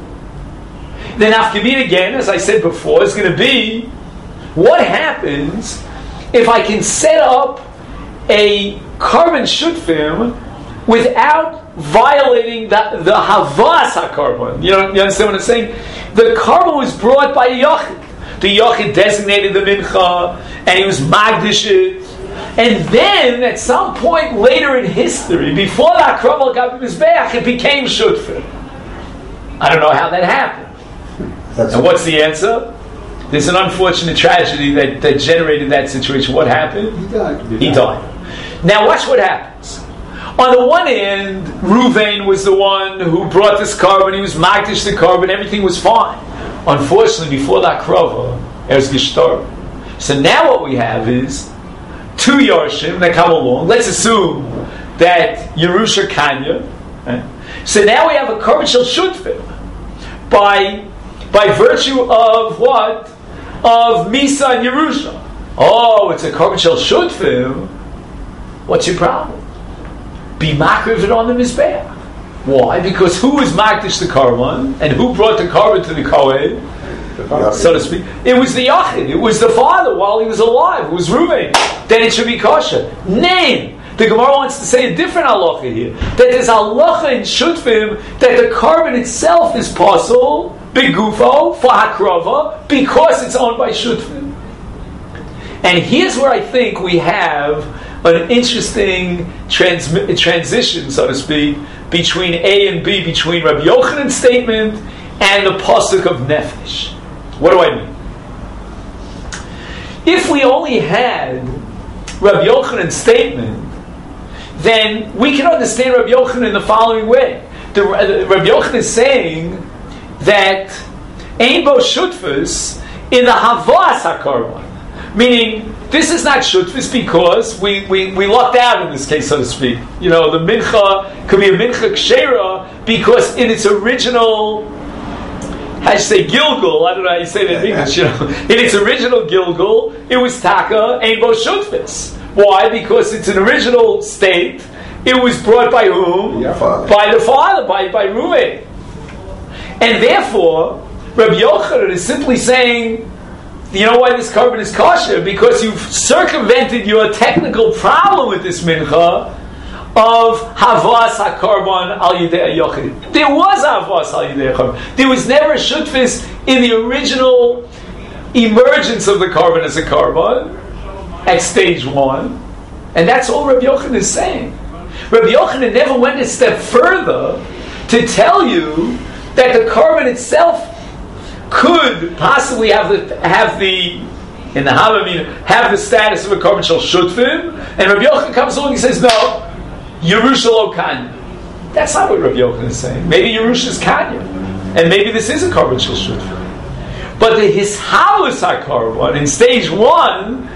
Speaker 2: The nafkamina again, as I said before, is going to be what happens if I can set up a korban shutfim without violating the havas ha-korban. You understand what I'm saying? The korban was brought by a yachid. The yachid designated the mincha, and he was magdish it. And then, at some point later in history, before the hakrav al gabi mizbeach, it became shutfim. I don't know how that happened. And what's the answer? There's an unfortunate tragedy that generated that situation. What happened? He died. Now watch what happens. On the one hand, Ruvain was the one who brought this korban. He was magdish the korban. Everything was fine. Unfortunately, before that krova, there's Gishtar. So now what we have is two Yarshim that come along. Let's assume that Yerusha Kanya. Right? So now we have a korban shel shutfim by virtue of what? Of Misa and Yerusha. Oh, it's a korban shel shutfim. What's your problem? Be makriv it on the mizbeach. Why? Because who was magdish the korban and who brought the korban to the kohen, so to speak? It was the yachid. It was the father while he was alive. It was Reuven. Then it should be kosher. Name. The Gemara wants to say a different halacha here. That there's halacha in shutfim that the korban itself is possible begufo for hakrava because it's owned by shutfim. And here's where I think we have an interesting transition, so to speak, between A and B, between Rabbi Yochanan's statement and the pasuk of Nefesh. What do I mean? If we only had Rabbi Yochanan's statement, then we can understand Rabbi Yochanan in the following way. Rabbi Yochanan is saying that Ein Bo Shutfus in the Havas HaKorban, meaning this is not shutfis because we lucked out in this case, so to speak. You know, the mincha could be a mincha kshera because in its original, I say gilgul, I don't know how you say that in English, you know. In its original gilgul, it was taka ein bo shutfis. Why? Because it's an original state. It was brought by whom? By the father, by Reuven. And therefore, Rabbi Yochanan is simply saying, you know why this korban is kosher? Because you've circumvented your technical problem with this mincha. of Havas HaKarban Al Yidei HaYochid. There was Havas Al Yidei HaKarban. There was never Shutfis in the original emergence of the Karban as a Karban at stage 1. And that's all Rabbi Yochanan is saying. Rabbi Yochanan never went a step further to tell you that the Karban itself could possibly have the in the Havamina, have the status of a Karban Shel Shutfim, and Rabbi Yochanan comes along and says, no, Yerusha lo Kanya. That's not what Rabbi Yochanan is saying. Maybe Yerusha is Kanya, and maybe this is a Karban Shel Shutfim. But the Hishalus HaKarban in stage 1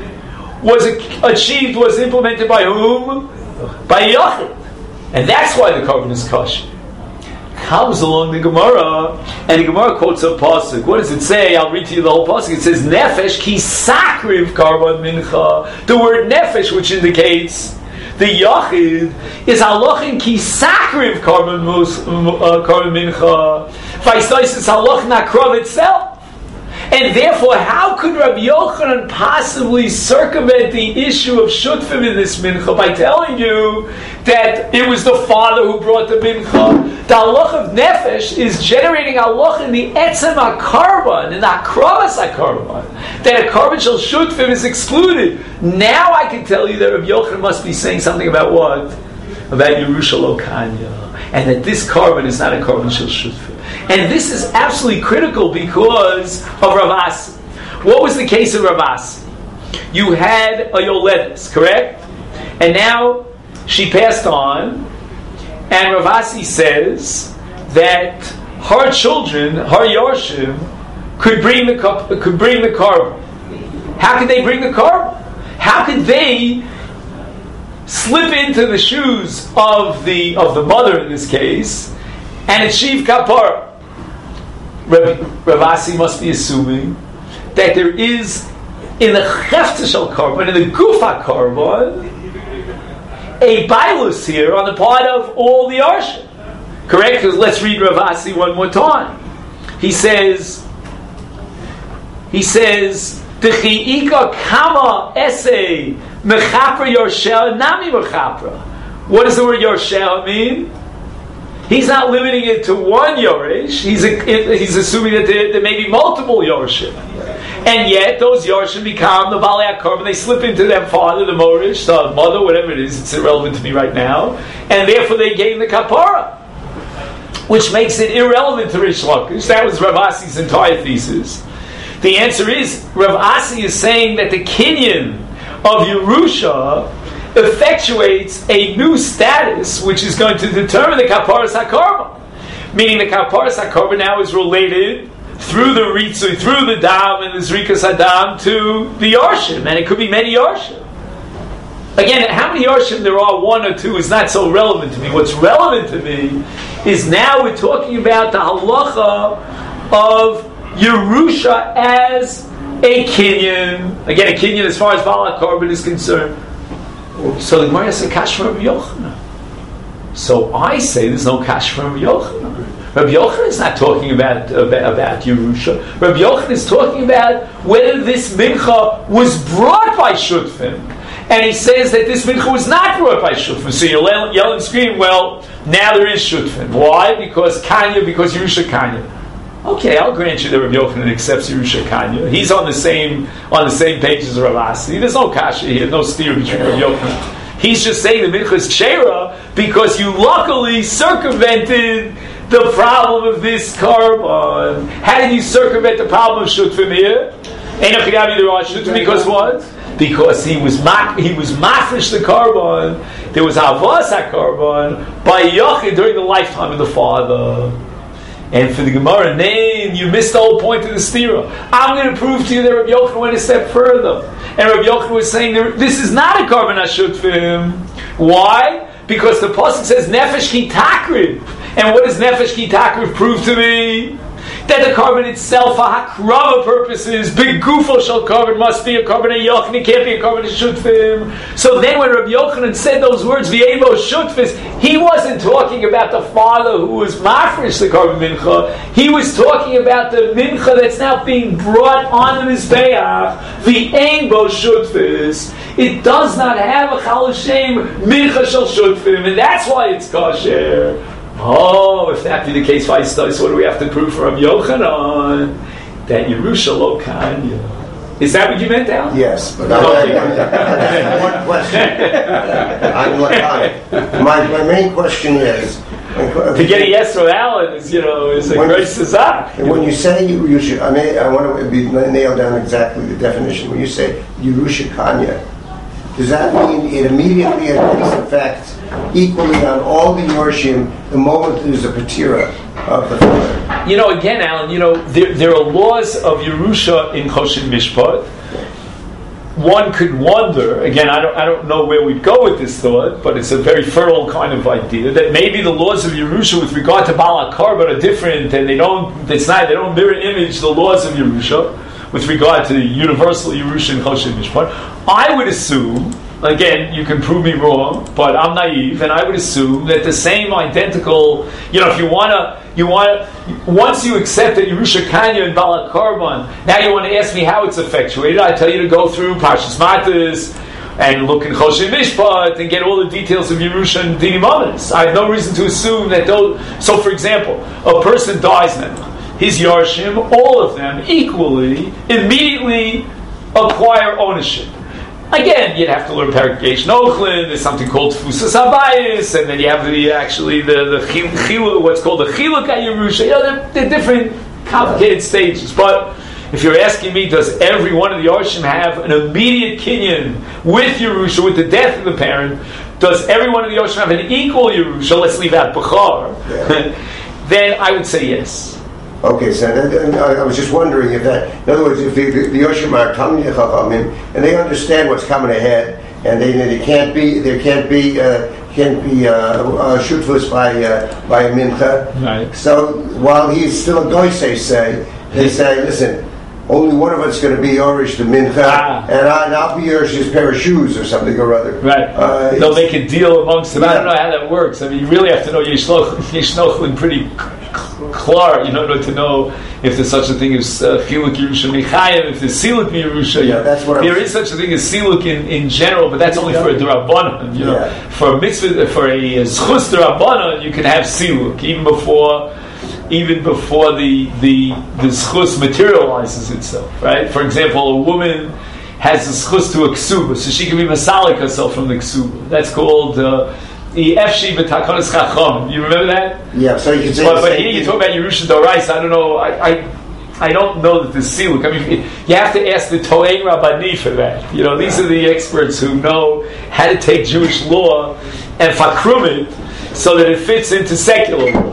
Speaker 2: was implemented by whom? By Yochid. And that's why the Karban is kosher. Comes along the Gemara, and the Gemara quotes a pasuk. What does it say? I'll read to you the whole pasuk. It says, Nefesh ki sakriv karban mincha. The word nefesh, which indicates the Yachid, is halachin ki sakriv karban mincha. Vaistais is halachin akrav itself. And therefore, how could Rabbi Yochanan possibly circumvent the issue of Shutfim in this mincha by telling you that it was the father who brought the mincha? The halach of nefesh is generating halach in the etzem HaKarban, in the akravas HaKarban, that a Karban Shel Shutfim is excluded. Now I can tell you that Rabbi Yochanan must be saying something about what? About Yerusha lo Kanya. And that this Karban is not a Karban Shel Shutfim. And this is absolutely critical because of Rav Asi. What was the case of Rav Asi? You had a Yoledes, correct? And now she passed on, and Rav Asi says that her children, her Yorshim, could bring the Karban. How could they bring the Karban? How could they slip into the shoes of the mother in this case and achieve kapara? Rav Asi must be assuming that there is in the Chefta Shel Karban, in the Gufa Karban, a bailus here on the part of all the Arshim. Correct? Because let's read Rav Asi one more time. He says, D'chi'ika kama esei mechapra yorshel nami mechapra. What does the word yorshel mean? He's not limiting it to one Yoresh. He's assuming that there may be multiple Yorshim. And yet, those Yorshim become the Balei HaKarban. They slip into their father, the Morish, the mother, whatever it is. It's irrelevant to me right now. And therefore, they gain the Kapara, which makes it irrelevant to Rish Lakish. That was Rav Asi's entire thesis. The answer is, Rav Asi is saying that the Kinyan of Yerusha effectuates a new status which is going to determine the Kaparas HaKarban. Meaning the Kaparas HaKarban now is related through the Ritzui, through the Dam and the Zrikas Hadam to the Yarshim, and it could be many Yarshim. Again, how many Yarshim there are, one or two, is not so relevant to me. What's relevant to me is now we're talking about the halacha of Yerusha as a Kinyan. Again, a Kinyan as far as Baal HaKarban is concerned. So the Gemara says kash from Rabbi Yochanan. So I say there's no kash from Rabbi Yochanan. Rabbi Yochanan is not talking about Yerusha. Rabbi Yochanan is talking about whether this mincha was brought by Shutfim. And he says that this mincha was not brought by Shutfim. So you yell and scream, well, now there is Shutfim. Why? Because Yerusha Kanya. Okay, I'll grant you that Rabbi Yochanan accepts Yerusha Kanya. He's on the same page as Rav Asi. There's no kasha here, no steer between Rabbi Yochanan. He's just saying the mincha is Sheira because you luckily circumvented the problem of this Karban. How did you circumvent the problem of Shutfim here? Because what? Because he was mafresh the Karban. There was Havas HaKarban by Yochid during the lifetime of the father. And for the Gemara name, you missed the whole point of the stira. I'm going to prove to you that Rabbi Yochanan went a step further. And Rabbi Yochanan was saying, this is not a Karban HaShutfim. Why? Because the pasuk says, Nefesh ki takriv. And what does Nefesh ki takriv prove to me? that the carbon itself, for hakrava purposes, big gufo shel carbon must be a carbon yochanan, it can't be a carbon shutfim. So then when Rabbi Yochanan said those words, v'evo shutfis, he wasn't talking about the father who was mafresh the carbon mincha. He was talking about the mincha that's now being brought on the mizbeach, v'evo shutfis. It does not have a chal hashem mincha shel shutfim, and that's why it's kosher. Oh, if that be the case, what do we have to prove from Rabbi Yochanan? That Yerusha lo kanya. Is that what you meant, Al?
Speaker 3: Yes, but
Speaker 2: Okay.
Speaker 3: one question. My main question is
Speaker 2: To get a yes from Alan is a great sazak.
Speaker 3: When you say you should, I want to nail down exactly the definition. When you say Yerusha Kanya, does that mean it immediately takes effect equally on all the Yorshim the moment there's a patira of the father?
Speaker 2: Again, Alan, there are laws of Yerusha in Choshen Mishpat. One could wonder, again, I don't know where we'd go with this thought, but it's a very fertile kind of idea, that maybe the laws of Yerusha with regard to Baal HaKarban are different, and they don't mirror image the laws of Yerusha with regard to universal Yerusha and Choshen Mishpat. I would assume, again, you can prove me wrong, but I'm naive, and I would assume that the same identical, if you want to, once you accept that Yerusha Kanya and Baal HaKarban, now you want to ask me how it's effectuated, I tell you to go through Parshas Matas and look in Choshen Mishpat and get all the details of Yerusha and Dinim Amanis. I have no reason to assume that those, so for example, a person dies now, his Yarshim, all of them equally, immediately acquire ownership. Again, you'd have to learn Perek Yesh Nochlin. There's something called Tfusas Habayis, and then you have the chiluk, what's called the chiluk Yerusha. They're different, complicated stages. But if you're asking me, does every one of the Yarshim have an immediate kinyan with Yerusha, with the death of the parent? Does every one of the Yarshim have an equal Yerusha? Let's leave out Bechar. Yeah. Then I would say yes.
Speaker 3: Okay, so I was just wondering if that, in other words, if the Yoshim are Talmidei Chachamim and they understand what's coming ahead, and there can't be shutfus by a mincha.
Speaker 2: Right.
Speaker 3: So while he's still a goysay, they say, listen, only one of us is going to be Yorish the mincha, and I'll be Yorish's pair of shoes or something or other.
Speaker 2: Right. They'll make a deal amongst them. Yeah. I don't know how that works. I mean, you really have to know Yishnochlin pretty klar, to know if there's such a thing as chiluk Yerusha Michayim, if there's siluk Yerusha.
Speaker 3: Yeah, that's what
Speaker 2: there is such a thing as siluk in general, but that's only for a D'Rabbanan. For a mitzvah, for a zchus D'Rabbanan, you can have siluk even before the zchus materializes itself. Right? For example, a woman has a zchus to a ksuba, so she can be masalik herself from the ksuba. That's called the Efshi b'Takanos Chacham. You remember that?
Speaker 3: Yeah. So you can say.
Speaker 2: But here you talk about Yerusha Dorais. I don't know. I don't know that the siluk. I mean, you have to ask the Toei Rabbani for that. These are the experts who know how to take Jewish law and fakrum it so that it fits into secular law.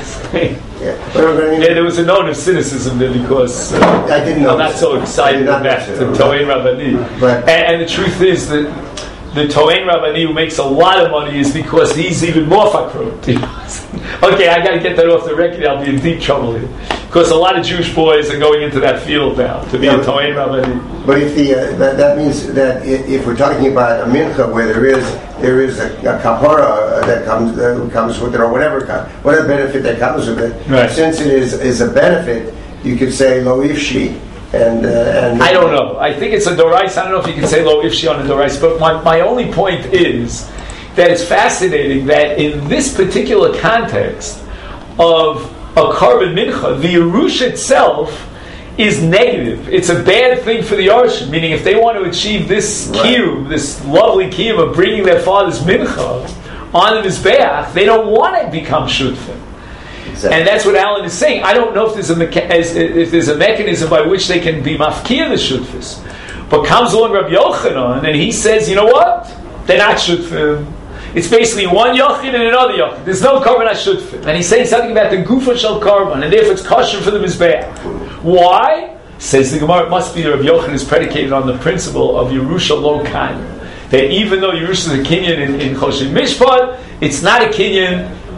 Speaker 2: There was a note of cynicism there because
Speaker 3: I didn't know.
Speaker 2: I'm not so excited about the Toei Rabbani. And the truth is that the Tohen Rabbani who makes a lot of money is because he's even more fakrum. Okay, I got to get that off the record. I'll be in deep trouble here because a lot of Jewish boys are going into that field now to be a Tohen Rabbani.
Speaker 3: But if that means that if we're talking about a mincha where there is a kapara that comes with it or whatever benefit that comes with it,
Speaker 2: right.
Speaker 3: Since it is a benefit, you could say lo ifshi. And
Speaker 2: I don't know. I think it's a dorais. I don't know if you can say lo ifshi on a dorais, but my only point is that it's fascinating that in this particular context of a carbon mincha, the Yerush itself is negative. It's a bad thing for the Yarshim, meaning if they want to achieve this kiyum, this lovely kiyum of bringing their father's mincha on the Mizbeach, they don't want to become shutfim. Exactly. And that's what Alan is saying. I don't know if there's a mechanism by which they can be mafkir the shutfis. But comes along Rabbi Yochanan and he says, you know what? They're not shutfim. It's basically one yachid and another yachid. There's no carbon shutfim. And he's saying something about the gufa shel carbon, and therefore it's kosher for the mizbeach. Why? Says the Gemara, it must be Rabbi Yochanan is predicated on the principle of Yerusha lo kan. That even though Yerusha is a kinyan in Choshen Mishpat, it's not a kinyan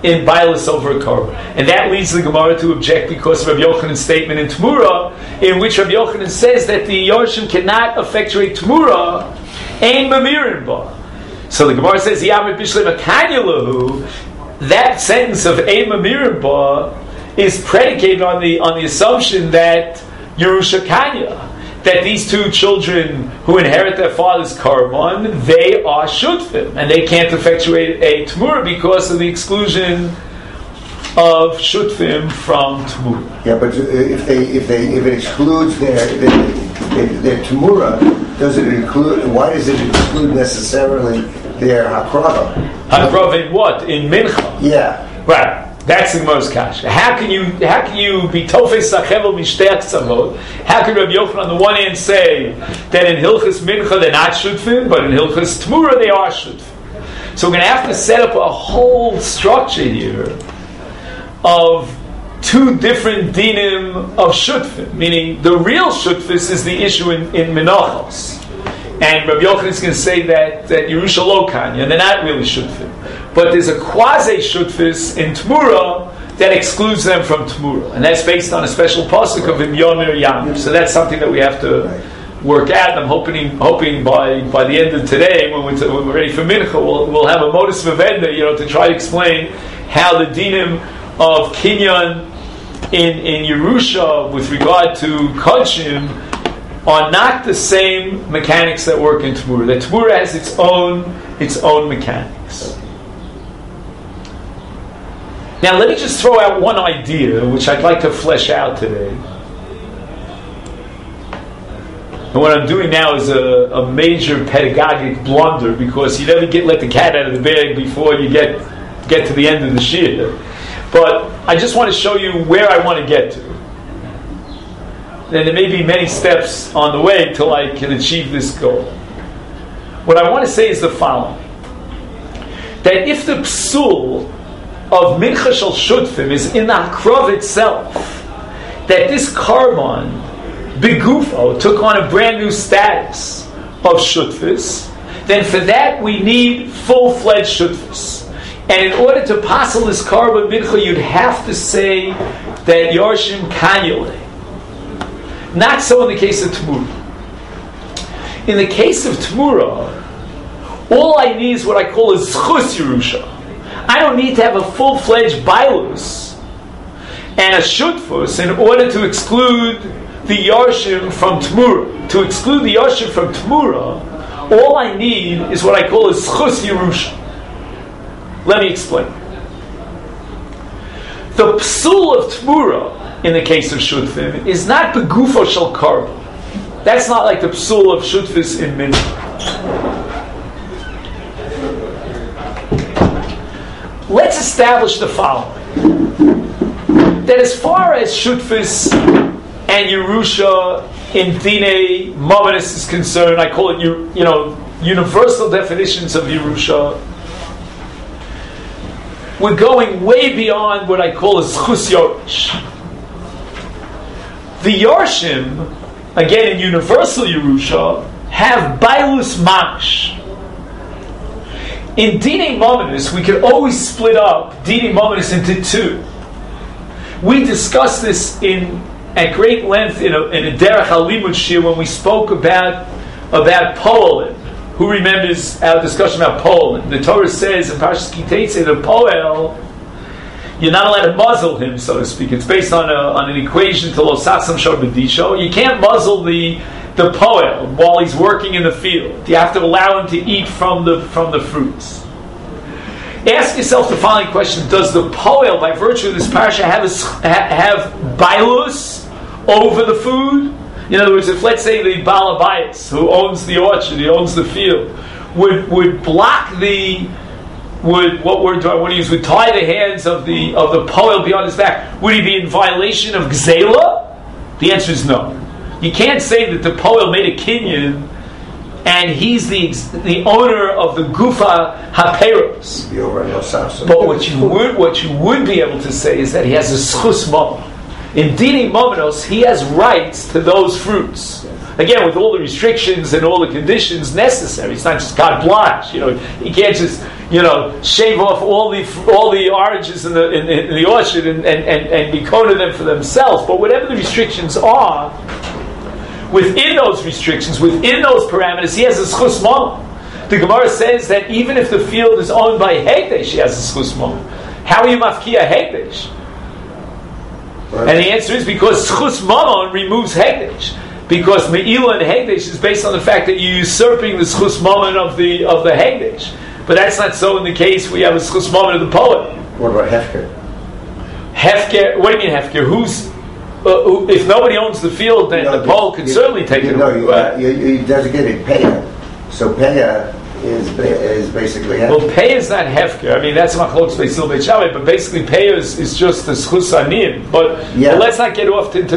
Speaker 2: in Bailas over a Korban. And that leads the Gemara to object because of Rabbi Yochanan's statement in Tmura, in which Rabbi Yochanan says that the Yarshim cannot effectuate Tmura, Ein Mamirin Ba. So the Gemara says, Yamid Bishlem Akanyalahu, that sentence of Ein Mamirin Ba is predicated on the assumption that Yerusha Kanya, that these two children who inherit their father's Karban, they are Shutfim, and they can't effectuate a Tmura because of the exclusion of Shutfim from Tmura.
Speaker 3: Yeah, but if it excludes their Tmura, does it include? Why does it exclude necessarily their Hakrava?
Speaker 2: Hakrava in what? In Mincha.
Speaker 3: Yeah.
Speaker 2: Right. That's the Gemara's kasha. How can you be tofes sachevel mishtei tzavot? How can Rabbi Yochanan on the one hand say that in Hilchas Mincha they're not shutfim, but in Hilchas Tmura they are shutfim? So we're going to have to set up a whole structure here of two different dinim of shutfim, meaning the real shutfis is the issue in Menachos. And Rabbi Yochanan is going to say that Yerusha lo kanya, and they're not really shutfim. But there's a quasi-shutfis in Tmura that excludes them from Tmura. And that's based on a special pasuk of Im Yomer Yam. So that's something that we have to work out. And I'm hoping by the end of today, when we're ready for Mincha, we'll have a modus vivendi, to try to explain how the dinim of Kinyan in Yerusha with regard to Kodshim are not the same mechanics that work in Tmura. That Tmura has its own mechanics. Now let me just throw out one idea which I'd like to flesh out today. And what I'm doing now is a major pedagogic blunder because you never let the cat out of the bag before you get to the end of the shir. But I just want to show you where I want to get to. And there may be many steps on the way till I can achieve this goal. What I want to say is the following. That if the psul of Mincha Shel Shutfim is in the Hakrav itself, that this Karban, Begufo, took on a brand new status of Shutfis, then for that we need full-fledged Shutfis. And in order to passel this Karban Mincha, you'd have to say that Yarshim Kanyale. Not so in the case of Tmura. In the case of Tmura, all I need is what I call a Zchus Yerusha. I don't need to have a full-fledged Bailus and a Shutfus in order to exclude the Yarshim from Tmura. To exclude the Yarshim from Tmura, all I need is what I call a Zchus Yerusha. Let me explain. The Psul of Tmura, in the case of Shutfim, is not Begufo Shel Karban. That's not like the Psul of Shutfis in Mincha. Let's establish the following. That as far as Shutfis and Yerusha in Dinei Mominus is concerned, I call it, universal definitions of Yerusha. We're going way beyond what I call a Zchus Yorish. The Yarshim, again in universal Yerusha, have Bailus Mamash. In Dinei Mominus, we can always split up Dinei Mominus into two. We discussed this at great length in a Derech HaLimud Shir when we spoke about Poelim. Who remembers our discussion about Poelim? The Torah says in Parshas Ki Teitzei, the Poel, you're not allowed to muzzle him, so to speak. It's based on an equation to Lo Sasam Shor B'Disho. You can't muzzle the Poel while he's working in the field. You have to allow him to eat from the fruits. Ask yourself the following question: does the Poel, by virtue of this parasha, have bailus over the food? In other words, if let's say the Baal Habayis, who owns the orchard, he owns the field, would block what do I use? Would tie the hands of the Poel beyond his back? Would he be in violation of Gzela? The answer is no. You can't say that the Poel made a kinyan and he's the owner of the Gufa HaPeros. But what you would be able to say is that he has a Zchus Mama. In Dinei Mominos, he has rights to those fruits. Again, with all the restrictions and all the conditions necessary. It's not just carte blanche. You can't just shave off all the oranges in the orchard and be coated them for themselves. But whatever the restrictions are, within those restrictions, within those parameters, he has a schus mama. The Gemara says that even if the field is owned by Hekdesh, he has a schus mama. How are you mafkia Hekdesh? Right. And the answer is because schus mama removes Hekdesh. Because Me'ila and Hekdesh is based on the fact that you're usurping the schus mama of the Hekdesh. But that's not so in the case we have a schus mama of the poet.
Speaker 3: What about Hefker?
Speaker 2: Hefker, what do you mean Hefker? If nobody owns the field, then the poet can certainly take it away.
Speaker 3: You designate Peah. So Peah is basically Hefker.
Speaker 2: Well, Peah is not Hefker. I mean, that's Machlokes Beisil Beit Shammai, but basically Peah is just the schus anim. But let's not get off into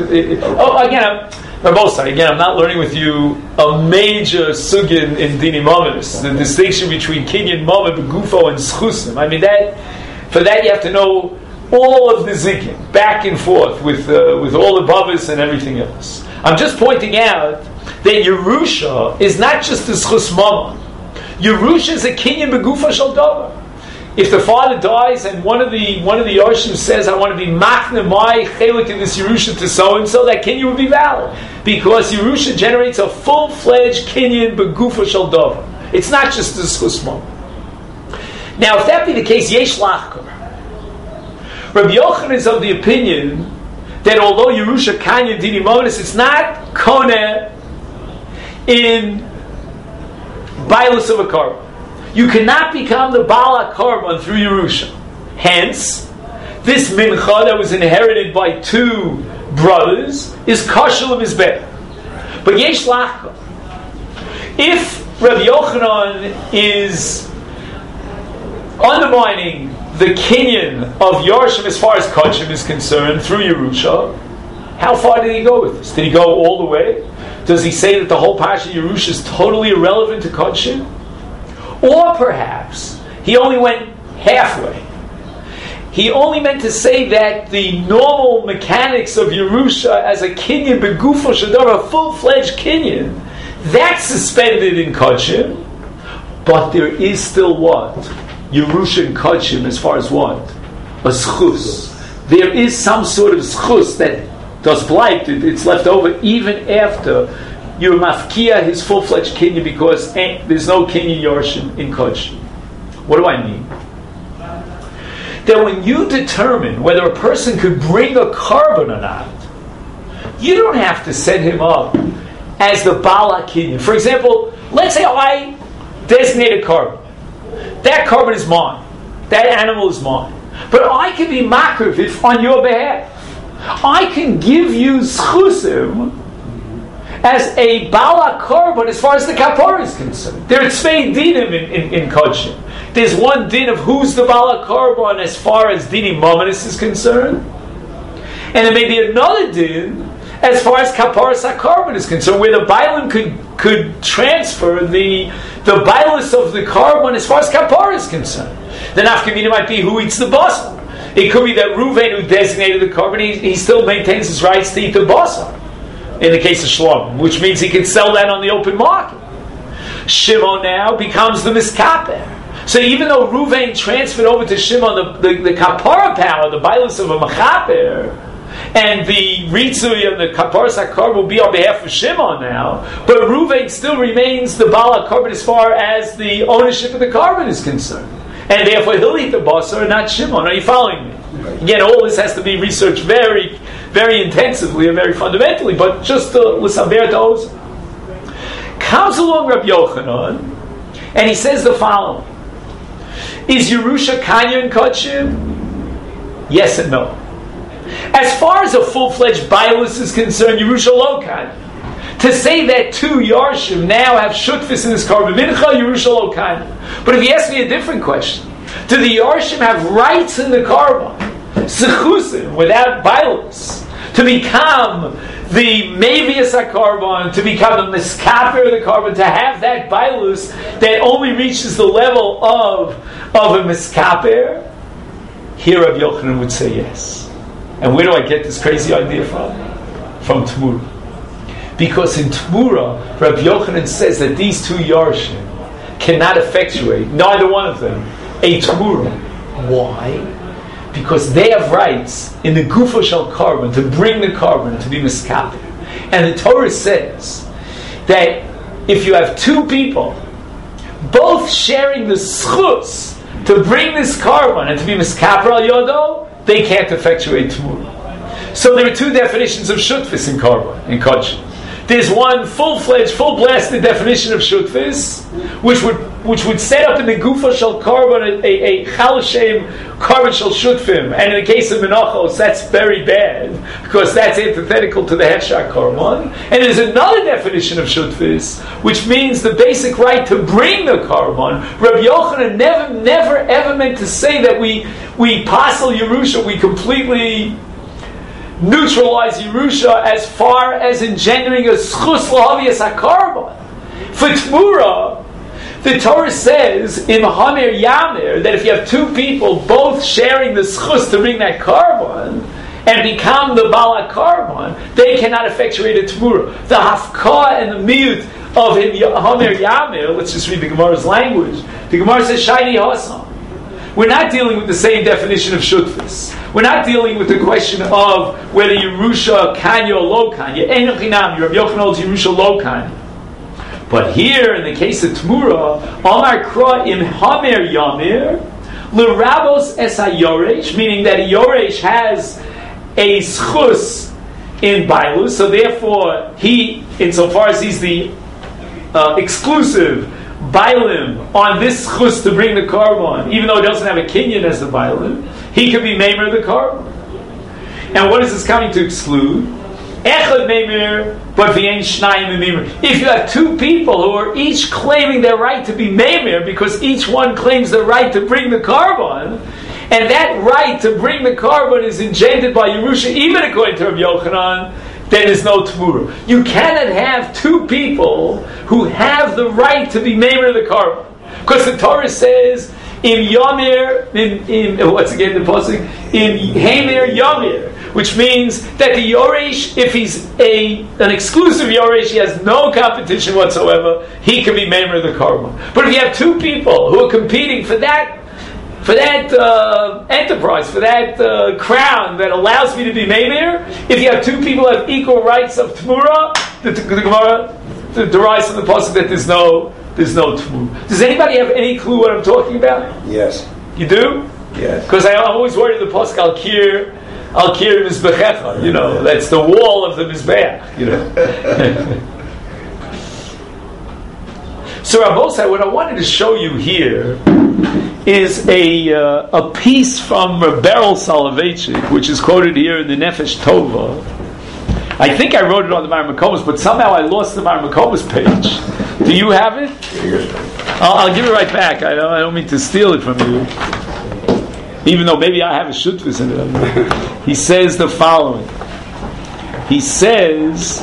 Speaker 2: again, I'm not learning with you a major sugin in Dini Mominus, the distinction between Kinyan Momin, Begufo, and Schusim. I mean, for that you have to know all of the zikin, back and forth, with all the bavas and everything else. I'm just pointing out that Yerusha is not just the Schus Mama. Yerusha is a Kinyan Begufo Shel Davar. If the father dies and one of the Yarshim says, I want to be machne my chelik in this Yerusha to so and so, that Kinyan would be valid. Because Yerusha generates a full-fledged Kinyan Begufo Shel Davar. It's not just the Schus Mama. Now, if that be the case, Yesh Lachkor. Rabbi Yochanan is of the opinion that although Yerusha Kanyan Dini Monis, it's not Koneh in Bailus of a Korban. You cannot become the Baal HaKorban through Yerusha. Hence, this mincha that was inherited by two brothers is kashel of his bed. But Yesh Lachkor. If Rabbi Yochanan is undermining the Kinyan of Yarshim as far as Kodshim is concerned through Yerusha, how far did he go with this? Did he go all the way? Does he say that the whole Parsha Yerusha is totally irrelevant to Kodshim? Or perhaps he only went halfway. He only meant to say that the normal mechanics of Yerusha as a Kinyan Begufo Shadar, a full-fledged Kinyan, that's suspended in Kodshim, but there is still what? Yerusha and Kodshim as far as what? A schus. There is some sort of schus that does blight, it's left over even after you're mafkia his full-fledged Kinyan, because there's no Kinyan Yarshim in Kodshim. What do I mean? That when you determine whether a person could bring a korban or not, you don't have to set him up as the Baal HaKinyan. For example, let's say I designate a korban. That korban is mine. That animal is mine. But I can be makriv if on your behalf. I can give you schusim as a Baal HaKorban as far as the kapara is concerned. There are tzvei dinim in Kodshim. There's one din of who's the Baal HaKorban as far as Dini Mominus is concerned. And there may be another din as far as Kaparas HaKorban is concerned, where the Bailim could transfer the Bailus of the Korban as far as Kapara is concerned. The nafkamina might be who eats the basar. It could be that Reuven, who designated the Korban, he still maintains his rights to eat the basar. In the case of Shlom, which means he can sell that on the open market. Shimon now becomes the miskaper. So even though Reuven transferred over to Shimon the kapara power, the bailus of a machaper, and the ritzui and the kapara sakar will be on behalf of Shimon now, but Reuven still remains the Baal HaKorban as far as the ownership of the korban is concerned. And therefore he'll eat the basar and not Shimon. Are you following me? Again, all this has to be researched very, very intensively and very fundamentally, but just to l'saber to ozen. Comes along Rabbi Yochanan, and he says the following. Is Yerusha Kanyan Kodshim? Yes and no. As far as a full-fledged Bailus is concerned, Yerusha Lo Kanyan. To say that two Yarshim now have Shutfis in this Korban Mincha, Yerusha Lo Kanyan. But if you ask me a different question, do the Yarshim have rights in the Korban, Sechusim, without Bailus, to become the Mevius HaKorban, to become the Miskaper of the Korban, to have that Bailus that only reaches the level of a Miskaper? Here Rabbi Yochanan would say yes. And where do I get this crazy idea from? From Tmura. Because in Tmura, Rabbi Yochanan says that these two Yarshim cannot effectuate, neither one of them, a Tmura. Why? Because they have rights in the Gufa Shel Karban to bring the Karban to be miskapel. And the Torah says that if you have two people both sharing the schus to bring this Karban and to be miskapel al yodo, they can't effectuate Tmura. So there are two definitions of shutfis in Karban, in Kodesh. There's one full-fledged, full-blasted definition of shutfis, which would set up in the Gufa Shel Karban a Chal Hashem Karban Shel Shutfim, and in the case of Menachos, that's very bad because that's antithetical to the Hefshar Karban. And there's another definition of shutfis, which means the basic right to bring the Karban. Rabbi Yochanan never ever meant to say that we pasel Yerusha, we completely neutralize Yerusha as far as engendering a schus lahavias hakarban. For Tmura, the Torah says in Hamer Yamer that if you have two people both sharing the schus to bring that karban and become the bala karban, they cannot effectuate a Tmura. The hafka and the miut of Hamer Yamer, let's just read the Gemara's language. The Gemara says Shaini Hasam. We're not dealing with the same definition of shutfis. We're not dealing with the question of whether Yerusha kanya or lo kanya. Ein chinam, Rabbi Yochanan holds Yerusha lo kanya. But here, in the case of Tmura, Amar Kra im Hamer Yamir, l'rabos es hayoresh, meaning that a yoresh has a schus in bailus, so therefore he, insofar as he's the exclusive Bailim on this chus to bring the karban, even though it doesn't have a kinyan as the Bailim, he could be Meimer the karban. And what is this coming to exclude? Echad Meimer, but v'yein shnayim Meimer. If you have two people who are each claiming their right to be Meimer, because each one claims the right to bring the karban, and that right to bring the karban is engendered by Yerusha, even according to Rabbi Yochanan, then there's no Tmura. You cannot have two people who have the right to be Meimer the karban. Because the Torah says, Im Yamir, what's again the pasuk? Im Hamer Yamir, which means that the Yoresh, if he's an exclusive Yoresh, he has no competition whatsoever, he can be Meimer the karban. But if you have two people who are competing for that enterprise, for that crown that allows me to be Meimer, if you have two people who have equal rights of Tmura, the Gemara derives from the pasuk that there's no Tmura. Does anybody have any clue what I'm talking about?
Speaker 3: Yes.
Speaker 2: You do?
Speaker 3: Yes.
Speaker 2: Because I'm always worried the pasuk Al Kir Mizbechecha, that's the wall of the Mizbeach, So Rabbosai, what I wanted to show you here is a piece from Beryl Soloveitchik, which is quoted here in the Nefesh Tova. I think I wrote it on the Marmakomas, but somehow I lost the Marmakomas page. Do you have it? I'll give it right back. I don't mean to steal it from you, even though maybe I have a shutvis in it. He says the following. He says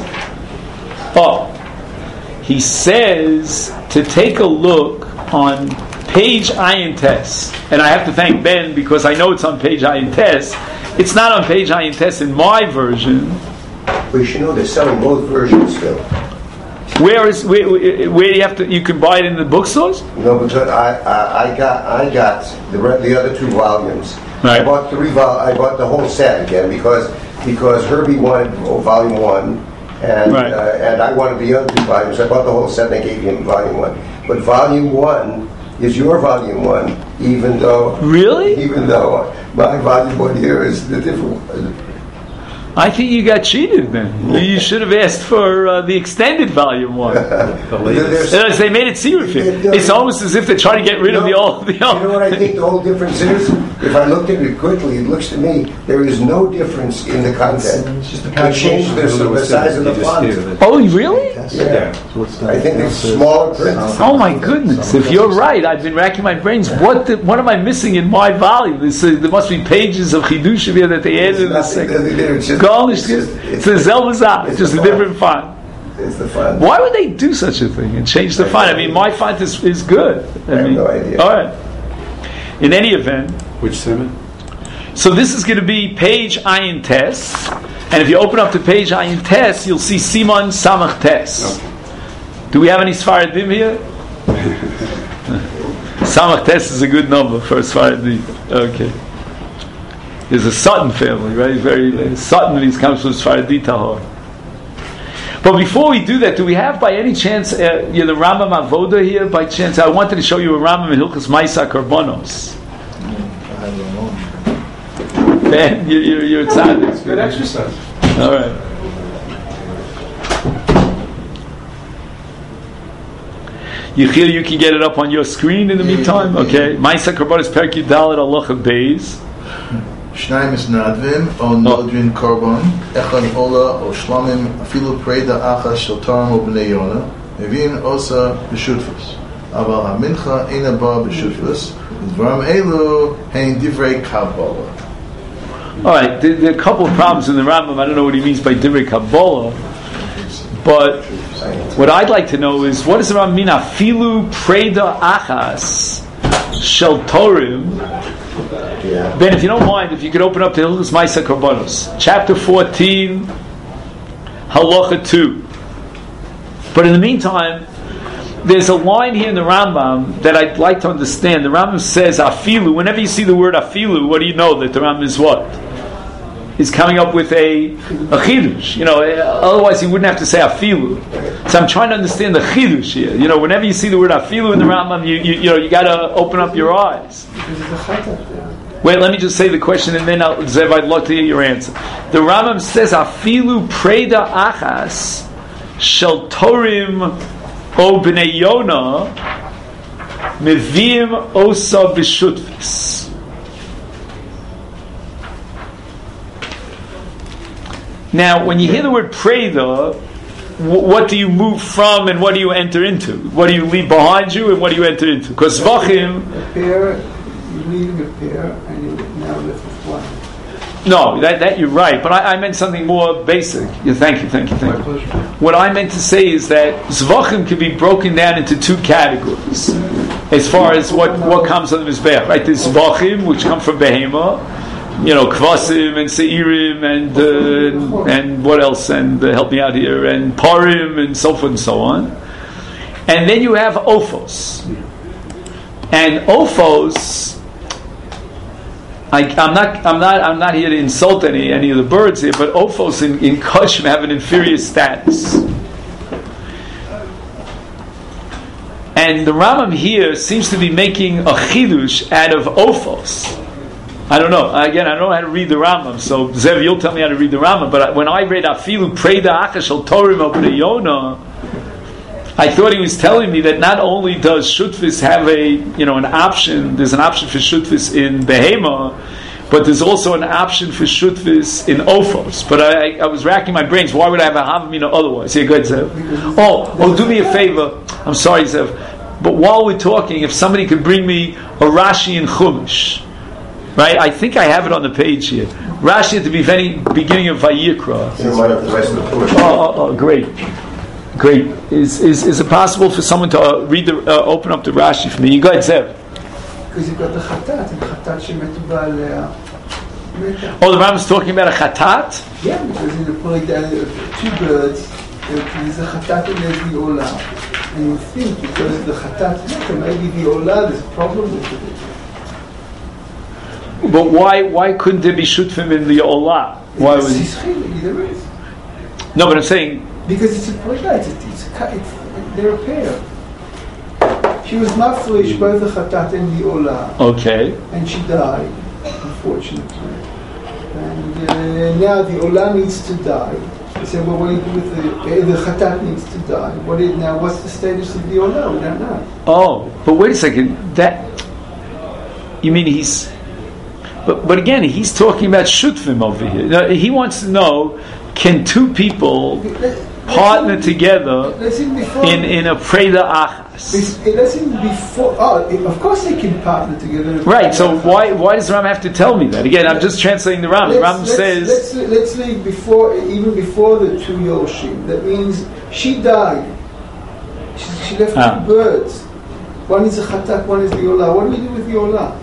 Speaker 2: to take a look on page Ayin Tes, and I have to thank Ben because I know it's on page Ayin Tes. It's not on page Ayin Tes in my version.
Speaker 3: Well, you should know they're selling both versions still.
Speaker 2: Where do you have to? You can buy it in the bookstores.
Speaker 3: No, because I got the other two volumes.
Speaker 2: Right.
Speaker 3: I bought I bought the whole set again because Herbie wanted volume 1, and
Speaker 2: right.
Speaker 3: And I wanted the other two volumes. I bought the whole set and I gave him volume 1. But volume 1 is your volume 1, even though my volume 1 here is the different one.
Speaker 2: I think you got cheated then. You should have asked for the extended volume 1. They made it serious. It's almost as if they're trying to get rid of the old.
Speaker 3: You know what I think the whole difference is? If I looked at it quickly, it looks to me there is no difference in the content.
Speaker 4: It's just the
Speaker 3: They changed the size of the font.
Speaker 2: Oh, really?
Speaker 3: Yeah. I think it's smaller print.
Speaker 2: Oh my goodness! If you're right, I've been racking my brains. What am I missing in my volume? There must be pages of chidushim here that they added in the second. It's the Zelvazah. It's just a different font.
Speaker 3: It's the font.
Speaker 2: Why would they do such a thing and change the font? I mean, my font is good.
Speaker 3: I have no idea.
Speaker 2: All right. In any event,
Speaker 1: Which simon?
Speaker 2: so this is going to be page Ayin Tes, and if you open up to page Ayin Tes, you'll see Simon Samach Tes.
Speaker 1: Okay.
Speaker 2: Do we have any Sfaradim here? Samach Tes is a good number for a Sfaradi. Okay. There's a Sutton family, right? Sutton, these comes from Sfaradi Tahor. But before we do that, do we have by any chance the Rambam Avoda here? By chance, I wanted to show you a Rambam in Hilchos Maisa Karbonos. Ben, you're excited.
Speaker 1: It's good exercise.
Speaker 2: All right. Yechiel, you can get it up on your screen in the meantime. Okay. Maisa Karbonos Perek Yudaled Halacha Beis.
Speaker 4: שניים מסנדבים או נודרין קורבן, אחד עולה או שלמים, אפילו פרידה אחת של תרם או בני יונה, מביאים עושה בשותפוס. אבל המנחה אינה באה בשותפוס, ודברים אלו הם דברי קבלה.
Speaker 2: All right, there are a couple of problems in the Rambam. I don't know what he means by divrei Kabbalah, but what I'd like to know is what does the Rambam mean? Afilu preda achas shel torim. Ben, if you don't mind, if you could open up to Hilchos Maisa Karbonos, chapter 14, halacha 2. But in the meantime, there's a line here in the Rambam that I'd like to understand. The Rambam says afilu. Whenever you see the word afilu, what do you know that the Rambam is what? He's coming up with a chidush. Otherwise he wouldn't have to say afilu. So I'm trying to understand the chidush here. Whenever you see the word afilu in the Rambam, you got to open up your eyes. Wait, let me just say the question, and then Zev, I'd love to hear your answer. The Rambam says afilu preda achas shel torim o b'nei Yona meviim osa b'shutvis. Now, when you hear the word preda, what do you move from and what do you enter into? What do you leave behind you and what do you enter into? Because Zvachim...
Speaker 5: You're leaving a pair and you're now left with one.
Speaker 2: No, that you're right, but I meant something more basic. Thank you. What I meant to say is that Zvachim can be broken down into two categories as far as what comes on the Mizbeach. Right? There's Zvachim, which come from Behema, Kvasim and Seirim and what else? And help me out here, and Parim and so forth and so on. And then you have Ophos. And Ophos, I'm not here to insult any of the birds here, but Ophos in Kashim have an inferior status. And the Rambam here seems to be making a chidush out of Ophos. I don't know. Again, I don't know how to read the Rambam, so Zev, you'll tell me how to read the Rambam. But when I read Afilu Preda Achas Shel Torim Al Bnei Yona, I thought he was telling me that not only does Shutvis have an option, there's an option for Shutvis in Behema, but there's also an option for Shutvis in Ophos. But I was racking my brains, why would I have a Havamina otherwise? Yeah, go ahead, Zev. Oh, do me a favor. I'm sorry, Zev. But while we're talking, if somebody could bring me a Rashi in Chumash, right? I think I have it on the page here. Rashi at the beginning of Vayikra. Oh, great. Great. Is it possible for someone to open up the Rashi for me? You go ahead, Zev.
Speaker 5: Because you've got the chatat, and chatat shemetu ba'alea.
Speaker 2: Oh, the Rambam's talking about a chatat?
Speaker 5: Yeah, because in the point two birds, there's a chatat and there's the olah. And you think because the chatat maybe the olah, there's a problem with it.
Speaker 2: But why couldn't there be shutfim in the olah? Why was
Speaker 5: there is.
Speaker 2: No, but I'm saying
Speaker 5: because it's a product, they're a pair. She was mafresh both the chatat and the olah.
Speaker 2: Okay.
Speaker 5: And she died, unfortunately. And now the olah needs to die. They said, well, what do you do with the chatat needs to die? What's the status of the olah? We don't know.
Speaker 2: Oh, but wait a second. You mean he's... But again, he's talking about shutfim over here. Now, he wants to know, can two people partner together in a preda achas?
Speaker 5: Of course they can partner together.
Speaker 2: Right, so why does Ram have to tell me that? Again, I'm just translating the Ram. Ram says...
Speaker 5: Let's leave even before the two Yoshim. That means she died. She left two birds. One is a chatat, one is the olah. What do we do with the olah?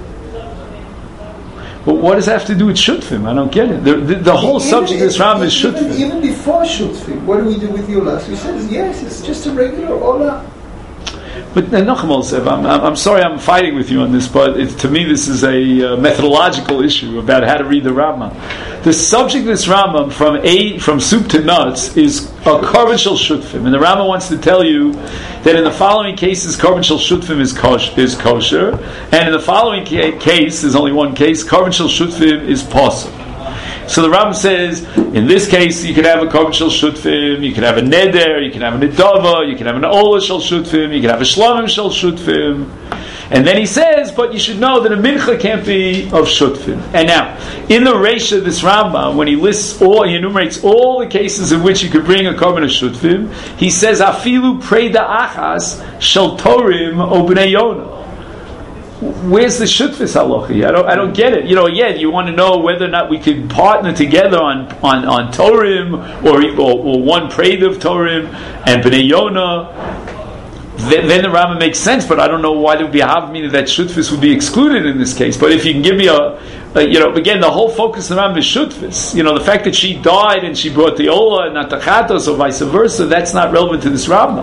Speaker 2: But what does that have to do with shutfim? I don't get it. The whole subject of this Ram is shutfim.
Speaker 5: Even before shutfim, what do we do with the olah? So he says, yes, it's just a regular olah.
Speaker 2: But Nachum Olsev, I'm sorry I'm fighting with you on this, but to me this is a methodological issue about how to read the Rambam. The subject of this Rambam, from soup to nuts, is a korban shel shutfim, and the Rambam wants to tell you that in the following cases, korban shel shutfim is kosher, and in the following case, there's only one case, korban shel shutfim is possible. So the Rambam says, in this case, you can have a korban shel shutfim, you can have a neder, you can have a nedava, you can have an ola shel shutfim, you can have a shlamim shel shutfim. And then he says, but you should know that a mincha can't be of shutfim. And now, in the Reisha of this Rambam, when he enumerates all the cases in which you could bring a korban of shutfim, he says, afilu preida achas shel torim o bnei Yonah. Where's the shutfis halacha? I don't get it. You want to know whether or not we could partner together on Torim or one prayed of Torim and Bnei Yonah. Then the Rambam makes sense, but I don't know why there would be a havmina that shutfis would be excluded in this case. But if you can give me again, the whole focus of the Rambam is shutfis. The fact that she died and she brought the ola and not the chatos or vice versa, that's not relevant to this Rambam.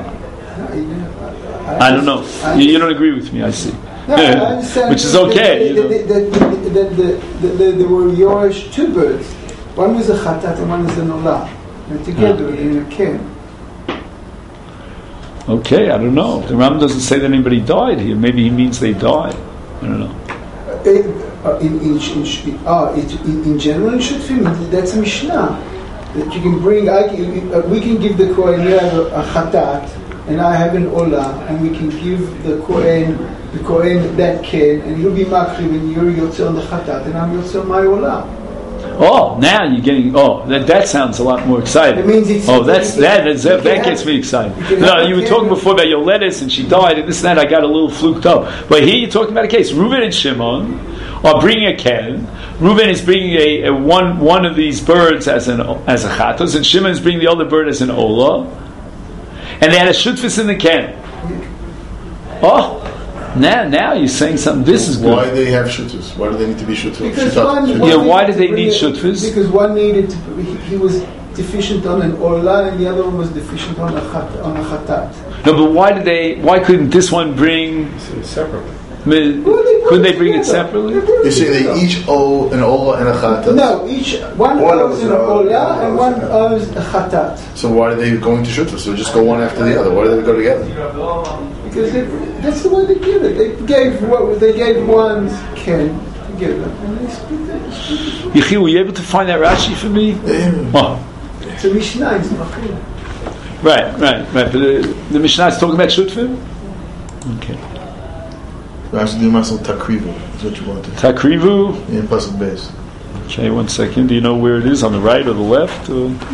Speaker 2: I don't know. You don't agree with me, I see.
Speaker 5: No, I understand.
Speaker 2: Which is okay.
Speaker 5: There were Yoresh, two birds. One was a chatat and one was a nolah. They're together in a ken.
Speaker 2: Okay, I don't know. The Rambam doesn't say that anybody died here. Maybe he means they died. I don't know.
Speaker 5: In general, in Shutfim, that's a Mishnah. That you can bring, we can give the Kohen, you have a chatat, and I have an olah, and we can give the Kohen that ken, and he'll be makriv, and you're yotzer on the chatat, and I'm yotzer on my olah.
Speaker 2: Oh, now you're getting. That sounds a lot more exciting.
Speaker 5: It means it's.
Speaker 2: That gets me excited. No, you were talking before about your lettuce, and she died, and this and that. I got a little fluked up. But here you're talking about a case. Reuben and Shimon are bringing a ken. Reuben is bringing a one of these birds as a chatos, and Shimon is bringing the other bird as an olah, and they had a shutfis in the ken. Oh. Now you're saying something. This is good.
Speaker 4: Why do they have shutfis? Why do they need to be shutfis?
Speaker 2: Why do they need shutfis?
Speaker 5: Because one needed he was deficient on an olah, and the other one was deficient on a chatat.
Speaker 2: No, but why couldn't this one bring
Speaker 1: separately?
Speaker 2: Couldn't they bring it separately?
Speaker 4: You say they each owe an olah and a chatat?
Speaker 5: No, one owes an olah and one owes a chatat.
Speaker 4: So why are they going to shutfis? So just go one after the other. Why do they go together?
Speaker 5: Because that's the way they give it. They gave one ken together, and they split it.
Speaker 2: Yechi, were you able to find that Rashi for me?
Speaker 5: It's a Mishnah. It's not clear.
Speaker 2: Right. But the Mishnah is talking about shutfim. Okay.
Speaker 4: Rashi do masal takrivu. Is what you wanted.
Speaker 2: Takrivu
Speaker 4: In pasuk base.
Speaker 2: Okay, 1 second. Do you know where it is? On the right or the left?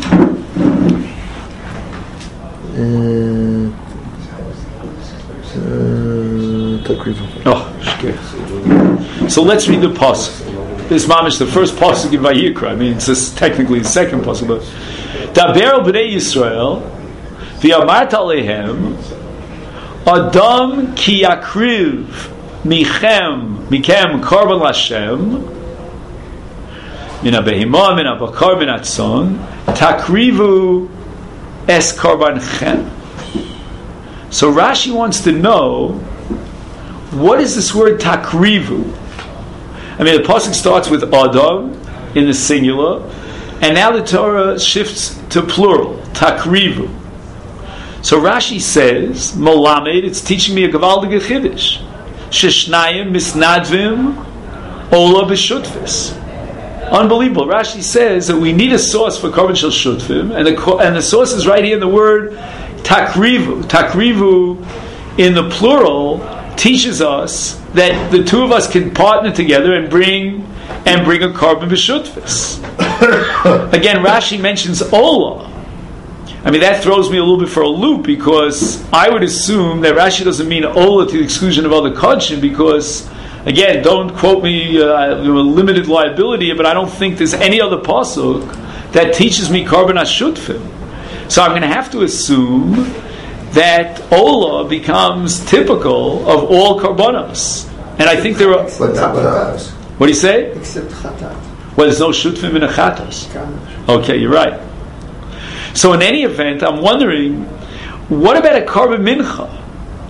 Speaker 2: So let's read the pasuk. This mamish, the first pasuk in Vayikra. I mean, it's just technically the second pasuk. But Daber b'nei Yisrael, v'amart alehem, Adam ki yakriv mikem korban Lashem, min habehima, min habakar, min hatzon, takrivu es korban chem. So Rashi wants to know, what is this word takrivu? I mean, the pasuk starts with Adam in the singular, and now the Torah shifts to plural, takrivu. So Rashi says, Molamed, it's teaching me a gavaldige chiddush. Sheshnayim misnadvim ola b'shutfis. Unbelievable. Rashi says that we need a source for korban shel shutfim, and the source is right here in the word takrivu. Takrivu in the plural teaches us that the two of us can partner together and bring a korban b'shutfis. Again, Rashi mentions ola. I mean, that throws me a little bit for a loop, because I would assume that Rashi doesn't mean ola to the exclusion of other kodshim, because, again, don't quote me limited liability, but I don't think there's any other pasuk that teaches me korban hashutfim. So I'm going to have to assume that ola becomes typical of all korbanos. And I think there are... What do you say?
Speaker 5: Except chatat.
Speaker 2: Well, there's no shutfim in a chatos. Okay, you're right. So in any event, I'm wondering, what about a korban mincha?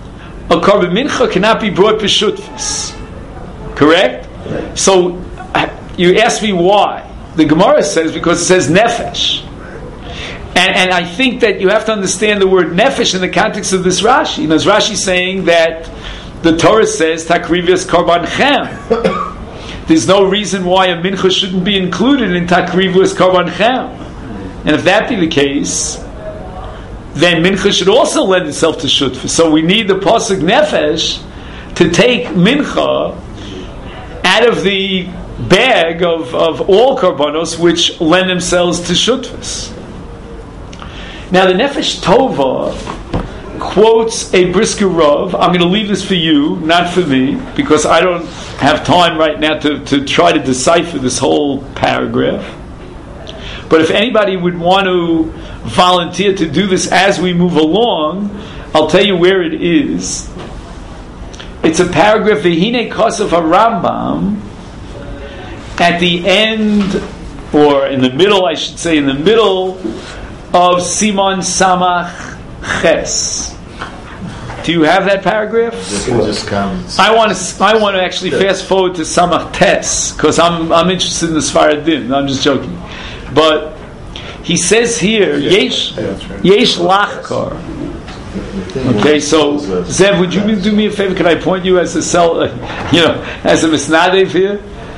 Speaker 2: a korban mincha cannot be brought b'shutfus. Correct?
Speaker 3: Right.
Speaker 2: So you ask me why. The Gemara says because it says nefesh. And I think that you have to understand the word nefesh in the context of this Rashi. You know, as Rashi saying that the Torah says takrivias korban chem. There's no reason why a mincha shouldn't be included in takrivias korban chem. And if that be the case, then mincha should also lend itself to shutfus. So we need the pasuk nefesh to take mincha out of the bag of all korbanos which lend themselves to shutfus. Now the Nefesh Tova quotes a Brisker Rav. I'm going to leave this for you, not for me, because I don't have time right now to try to decipher this whole paragraph. But if anybody would want to volunteer to do this as we move along, I'll tell you where it is. It's a paragraph, V'hine Kosav HaRambam, at the end, or in the middle, I should say, in the middle of Simon Samach Ches. Do you have that paragraph?
Speaker 4: Just comments.
Speaker 2: I want to actually fast forward to Samach Tes, because I'm interested in the Sfaradim. I'm just joking. But he says here, Yesh Lachkar. Okay, so Zev, would you do me a favor? Can I point you as a as a Misnadev here?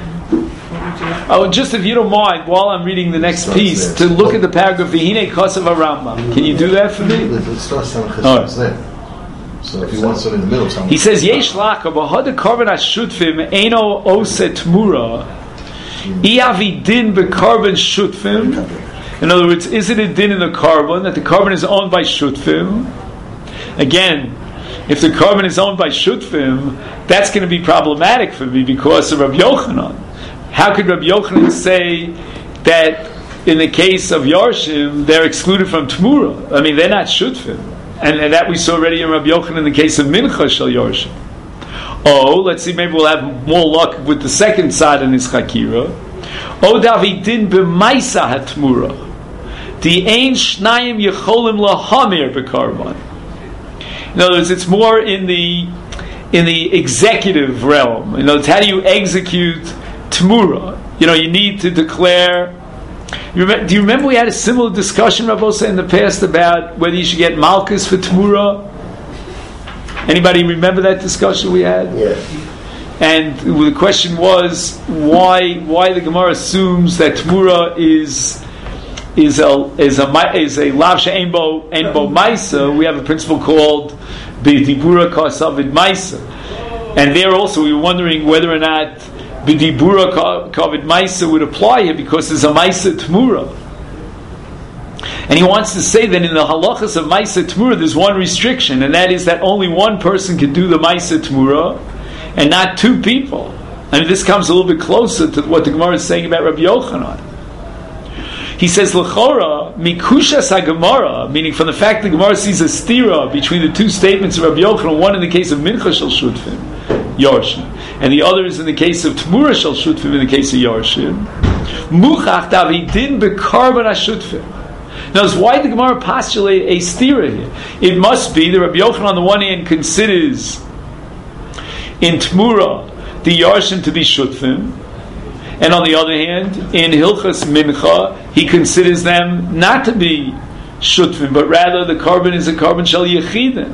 Speaker 2: Oh, just if you don't mind, while I'm reading the next piece, to look at the paragraph V'hine Kosav HaRambam. Can you do that for me?
Speaker 4: Let's start Samach Ches there. So if you want something in the middle,
Speaker 2: he says Yesh Lachkar b'hada korban hashutfim eino ose tmura iavi din bekorban shutfim. In other words, is it a din in the korban that the korban is owned by shutfim? Again, if the korban is owned by shutfim, that's going to be problematic for me because of Rabbi Yochanan. How could Rabbi Yochanan say that in the case of Yarshim they're excluded from Tmura? I mean, they're not shutfim, and that we saw already in Rabbi Yochanan in the case of Mincha Shel Yarshim. Oh, let's see, maybe we'll have more luck with the second side in his Chakira. Oh, Davidin b'maisa hatmura, the ein shnayim yecholim lahamir bekarban. In other words, it's more in the executive realm. In other words, how do you execute Tmura? You need to declare. Do you remember we had a similar discussion, Rabbosa, in the past about whether you should get Malchus for Tmura? Anybody remember that discussion we had?
Speaker 3: Yeah.
Speaker 2: And the question was why the Gemara assumes that Tmura is a lav she'en bo ma'isa. We have a principle called b'dibura kasavid ma'isa, and there also we were wondering whether or not b'dibura kavid ma'isa would apply here because there's a ma'isa tmura. And he wants to say that in the halachas of ma'isa tmura there's one restriction, and that is that only one person can do the ma'isa tmura and not two people. I mean, this comes a little bit closer to what the Gemara is saying about Rabbi Yochanan. He says, L'chora, mikushas ha-Gemara, meaning from the fact that the Gemara sees a stira between the two statements of Rabbi Yochanan, one in the case of Mincha Shel Shutfim, Yarshim, and the other is in the case of Tmura Shel Shutfim, in the case of Yarshim, Muchach Davidin bekarban ha-Shutfim. Now, why did the Gemara postulate a stira here? It must be that Rabbi Yochanan on the one hand considers in Tmura the Yarshim to be Shutfim, and on the other hand, in Hilchas Mincha, he considers them not to be Shutfim, but rather the korban is a korban Shel Yechidin.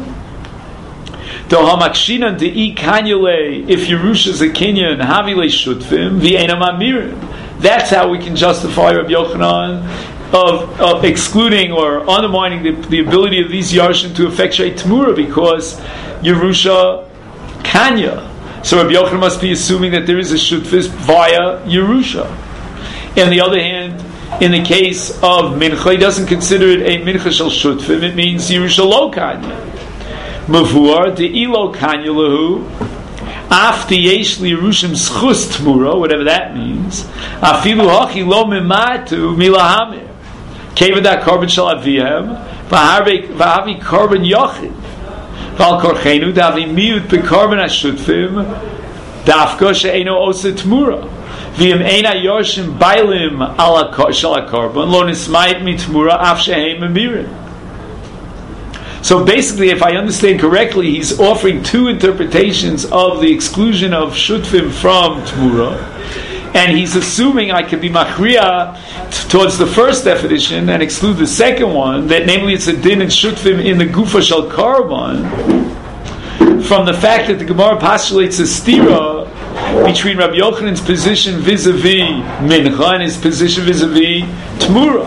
Speaker 2: Dohamakshinan de'i kanyale, if Yerusha is a kinyan, havile Shutfim, v'enam amirim. That's how we can justify Rabbi Yochanan of excluding or undermining the ability of these Yarshim to effectuate Tmura, because Yerusha Kanya. So Rabbi Yochanan must be assuming that there is a Shutfis via Yerusha. On the other hand, in the case of Mincha, he doesn't consider it a Mincha Shel Shutfim, it means Yerusha Lo Kanya. Mavur, de Ilo Kanya Lahu, Af de Yesh Li Yerushim Schus Tmura, whatever that means, Afilu Hachi Lo Mimatu Milahamir, Kevadak Korban Shel Avihem, Vahavi Korban Yochid, Val Korchenu Davi Miut Bekorban HaShutfim Dafka She'eno Osa Tmura V'im Eina Yorshim Bailim Ala Shal HaKorban Lo Nismayit Mi Tmura Af She'hem Amirim. So basically, if I understand correctly, he's offering two interpretations of the exclusion of shutfim from Tmura, and he's assuming I can be machriya towards the first definition and exclude the second one, that namely it's a din and shutfim in the gufa shel karban, from the fact that the Gemara postulates a stira between Rabbi Yochanan's position vis-a-vis mincha and his position vis-a-vis Tmura.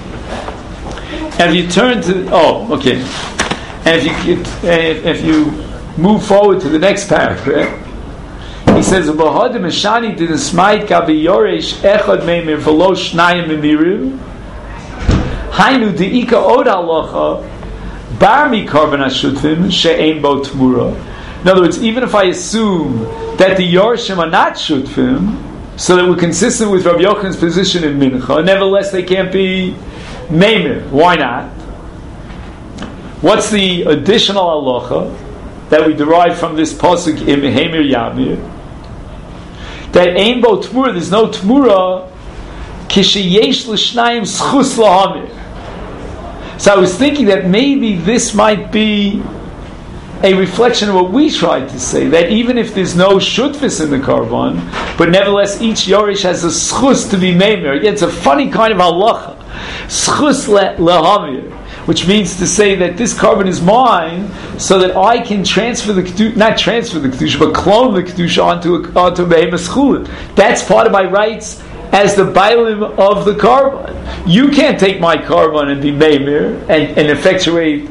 Speaker 2: And if you turn to, and if you move forward to the next paragraph, he says, "V'hodim eshani dinismait kavi yoresh echad meimir v'lo shnayim memirim hainu deika od halacha bar mi karban hashutfim she'ein bo tmura." In other words, even if I assume that the yorshim are not shutfim, so that we're consistent with Rabbi Yochanan's position in mincha, nevertheless they can't be meimir. Why not? What's the additional halacha that we derive from this pasuk in Heimir Yamir? That ein bo tmura, there's no tmura kisheyesh l'shnayim schus lahamir. So I was thinking that maybe this might be a reflection of what we tried to say, that even if there's no shutfis in the karban, but nevertheless each yorish has a schus to be meimer. Again, it's a funny kind of halacha, schus lahamir, which means to say that this carbon is mine, so that I can transfer the kedusha, not transfer the kedusha, but clone the kedusha onto a behemoth chulin. That's part of my rights as the bailim of the carbon. You can't take my carbon and be meimir and effectuate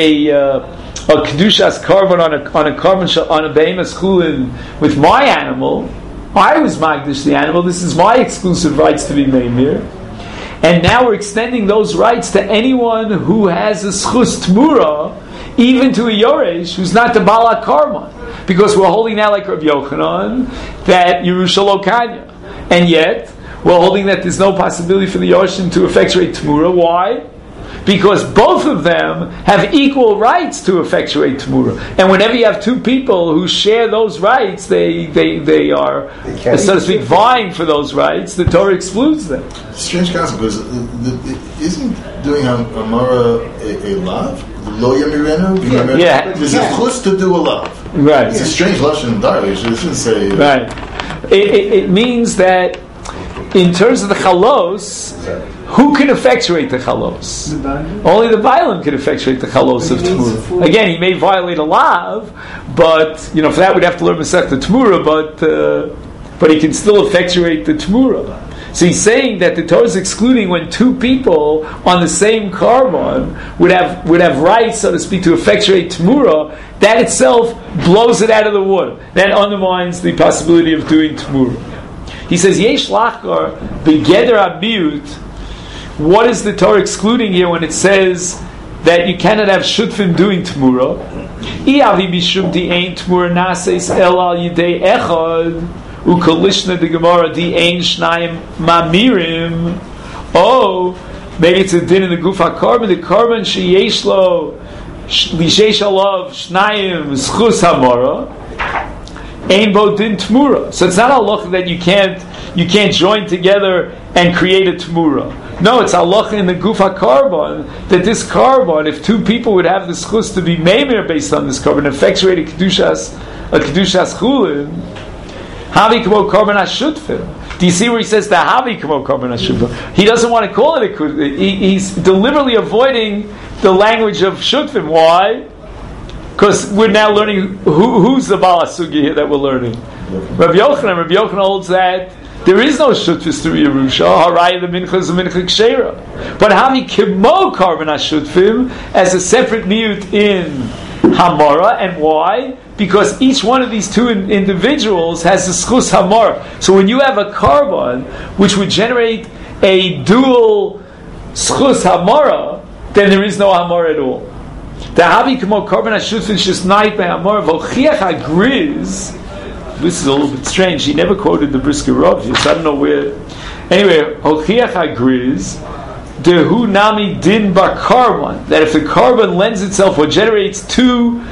Speaker 2: a kedushas carbon on a carbon on a behemoth chulin with my animal. I was magdish the animal. This is my exclusive rights to be meimir. And now we're extending those rights to anyone who has a schus tmura, even to a yoresh who's not the bala karman, because we're holding now like Rabbi Yochanan that Yerusha lo kanya, and yet we're holding that there's no possibility for the yoreshim to effectuate tmura. Why? Because both of them have equal rights to effectuate tmura, and whenever you have two people who share those rights, they are, so to speak, vying for those rights. The Torah excludes them.
Speaker 4: Strange concept, because isn't doing Amara a lav? Lo yamirenu?
Speaker 2: Yeah.
Speaker 4: There's a chus to do a lav.
Speaker 2: Right.
Speaker 4: It's a strange lashon entirely. It shouldn't say.
Speaker 2: Right. It means that in terms of the chalos, who can effectuate the chalos? Only the Bailam can effectuate the chalos of Tmura. Again, he may violate a lav, but for that we'd have to learn Masechta Tmura, but he can still effectuate the Tmura. So he's saying that the Torah is excluding when two people on the same carbon would have rights, so to speak, to effectuate Tmura. That itself blows it out of the water. That undermines the possibility of doing Tmura. He says, Yesh lachar begeder abiyut. What is the Torah excluding here when it says that you cannot have shutfim doing Tmura? Iavi bishum di ein Tmura naseis el al yidei echad ukolishna de Gemara di ein shnayim mamirim. Oh, maybe it's a din in the gufa carbon. The carbon sheyesh lo lishesh alav shnayim schus hamara. Ein bo din Tmura. So it's not a halacha that you can't join together and create a Tmura. No, it's halacha in the gufa carbon that this carbon, if two people would have the schus to be meimir based on this carbon, effectuate a kedushas chulin, havi kamo carbon hashutfim. Do you see where he says the havi kamo carbon hashutfim? He doesn't want to call it a kudusha. He's deliberately avoiding the language of shutfim. Why? Because we're now learning who's the Baal Sugi here that we're learning. Rabbi Yochanan holds that there is no shutfis through Yerusha. Haraya the mincha is a mincha kshera. But havi kimo karban hashutfim as a separate miyut in Hamara, and why? Because each one of these two individuals has the schus Hamara. So when you have a carbon which would generate a dual schus Hamara, then there is no Hamara at all. The havi kamo karban hashutfim shesnait be'hamara v'ochiach hagriz. This is a little bit strange. He never quoted the Brisker Rav, so I don't know where. Anyway, hochiach hagriz dehu nami din bar carbon. That if the carbon lends itself or generates two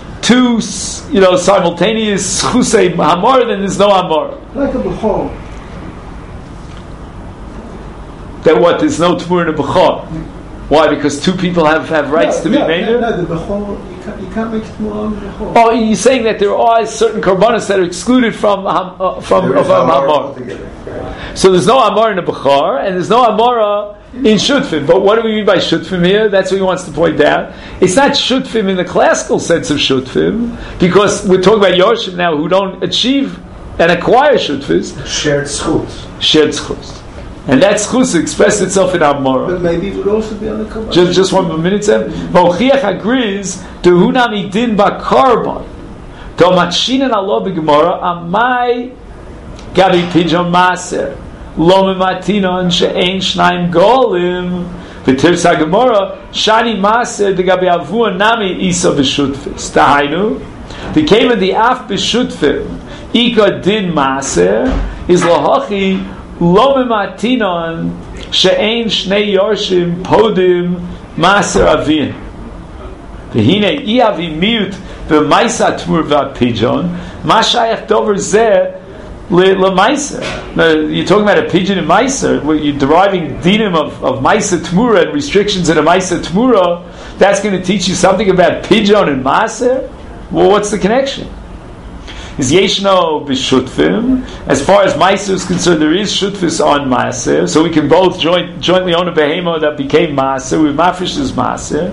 Speaker 2: simultaneous chusei hamar, then there's no hamar.
Speaker 5: Like a bechor.
Speaker 2: That what? There's no tmur in a bechor. Why? Because two people have rights to be made.
Speaker 5: No, the Bechor, you can't make Tmura on the Bechor.
Speaker 2: Oh, you're saying that there are certain korbanos that are excluded from Hamor. So there's no Hamor in the Bechor, and there's no Hamor in Shutfim. But what do we mean by Shutfim here? That's what he wants to point out. It's not Shutfim in the classical sense of Shutfim, because we're talking about Yorshim now who don't achieve and acquire Shutfis.
Speaker 3: Shared schools.
Speaker 2: Shared schools. And that schus expressed itself in Hamor.
Speaker 5: But maybe it would also be on the korban.
Speaker 2: Just 1 minute, Sam. Mochiach agrees to hunami din ba korban. To matshinan alo b'gemara amai gabi pidyon maser lo mematinon she'ein shnayim golim v'tirsa gemara shani maser de gabi avua nami isa b'shutfis. Tahainu the came in the af b'shutfim ika din maser is lahachi lo mematinon she'ein shnei yorshim podim maser avin. V'hine iavi miut v'maisa tmur v'pijon ma shayach dover zeh l'maisa. You're talking about a pigeon in maisa, where you're deriving dinim of maisa tmura and restrictions in a maisa tmura. That's going to teach you something about pigeon and maser. Well, what's the connection? Is yeshno b'shutfim? As far as maser is concerned, there is shutfis on maser, so we can both jointly own a behemo that became maser. We mafresh is maser.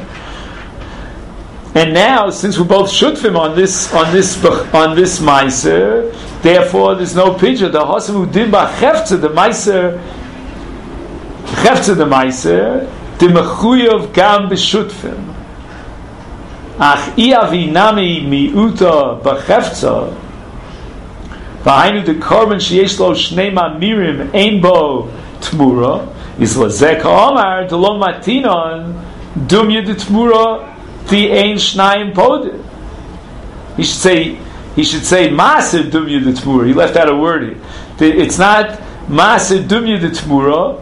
Speaker 2: And now, since we're both shutfim on this meiser, therefore there's no pidyon. The hosim who did ba chefza the meiser, the mechuyev gam b'shutfim. Ach iavi nami miuta b'chefza. V'hainu the korban sheyesh lo shnei mamirim ein bo tmura is lazek ha'amar delon matinon dum yed tmura. The ein shnayim podim. He should say maser dumya de tmura. He left out a word here. It's not maser dumya de tmura.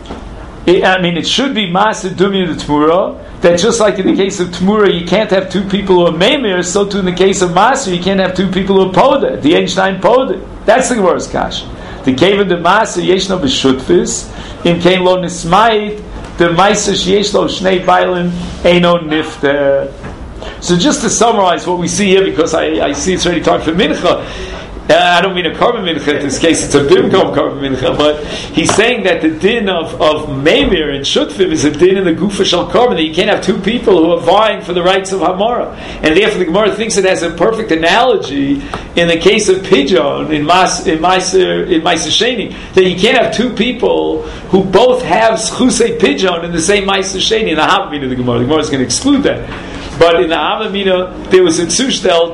Speaker 2: It should be maser dumya de tmura. That just like in the case of tmura, you can't have two people who are meimir. So too in the case of maser, you can't have two people who are poda. The ein shnayim podim. That's the Gemara's kasha. The cave of the maser yeshno b'shutfis in kein lo nismayit. The Maisa Sheyesh Lo Shnei Bailim Eino Nifter. So just to summarize what we see here, because I see it's already time for Mincha. I don't mean a korban mincha in this case, it's a bimkom korban mincha, but he's saying that the din of Meimir and Shutfim is a din in the Gufa Shal Korban, that you can't have two people who are vying for the rights of Hamara. And therefore the Gemara thinks it has a perfect analogy in the case of Pidyon, in Meiser Sheni, that you can't have two people who both have Schusei Pidyon in the same Meiser Sheni. In the Havamina of the Gemara is going to exclude that. But in the Havamina, there was a Tzushtel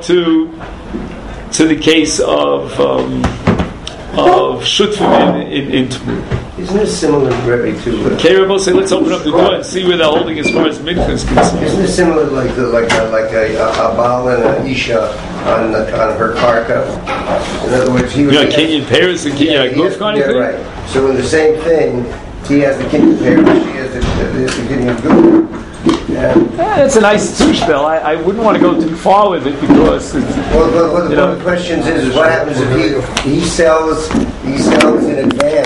Speaker 2: to the case of Shutfim in Tmur.
Speaker 3: Isn't it similar, Rebbe, to...
Speaker 2: Okay, Rebbe, say let's open up the door and see where they're holding as far as Mincha is concerned.
Speaker 3: Isn't it similar like a Baal and a Isha on her karka? In other words, he was...
Speaker 2: Kenyan Paris and Kenyan Guf kind of thing?
Speaker 3: Right. So in the same thing, he has the Kenyan Paris, she has the Kenyan Guf.
Speaker 2: Yeah, it's a nice tzushbel. I wouldn't want to go too far with it because it's,
Speaker 3: one of the questions is what happens if he sells in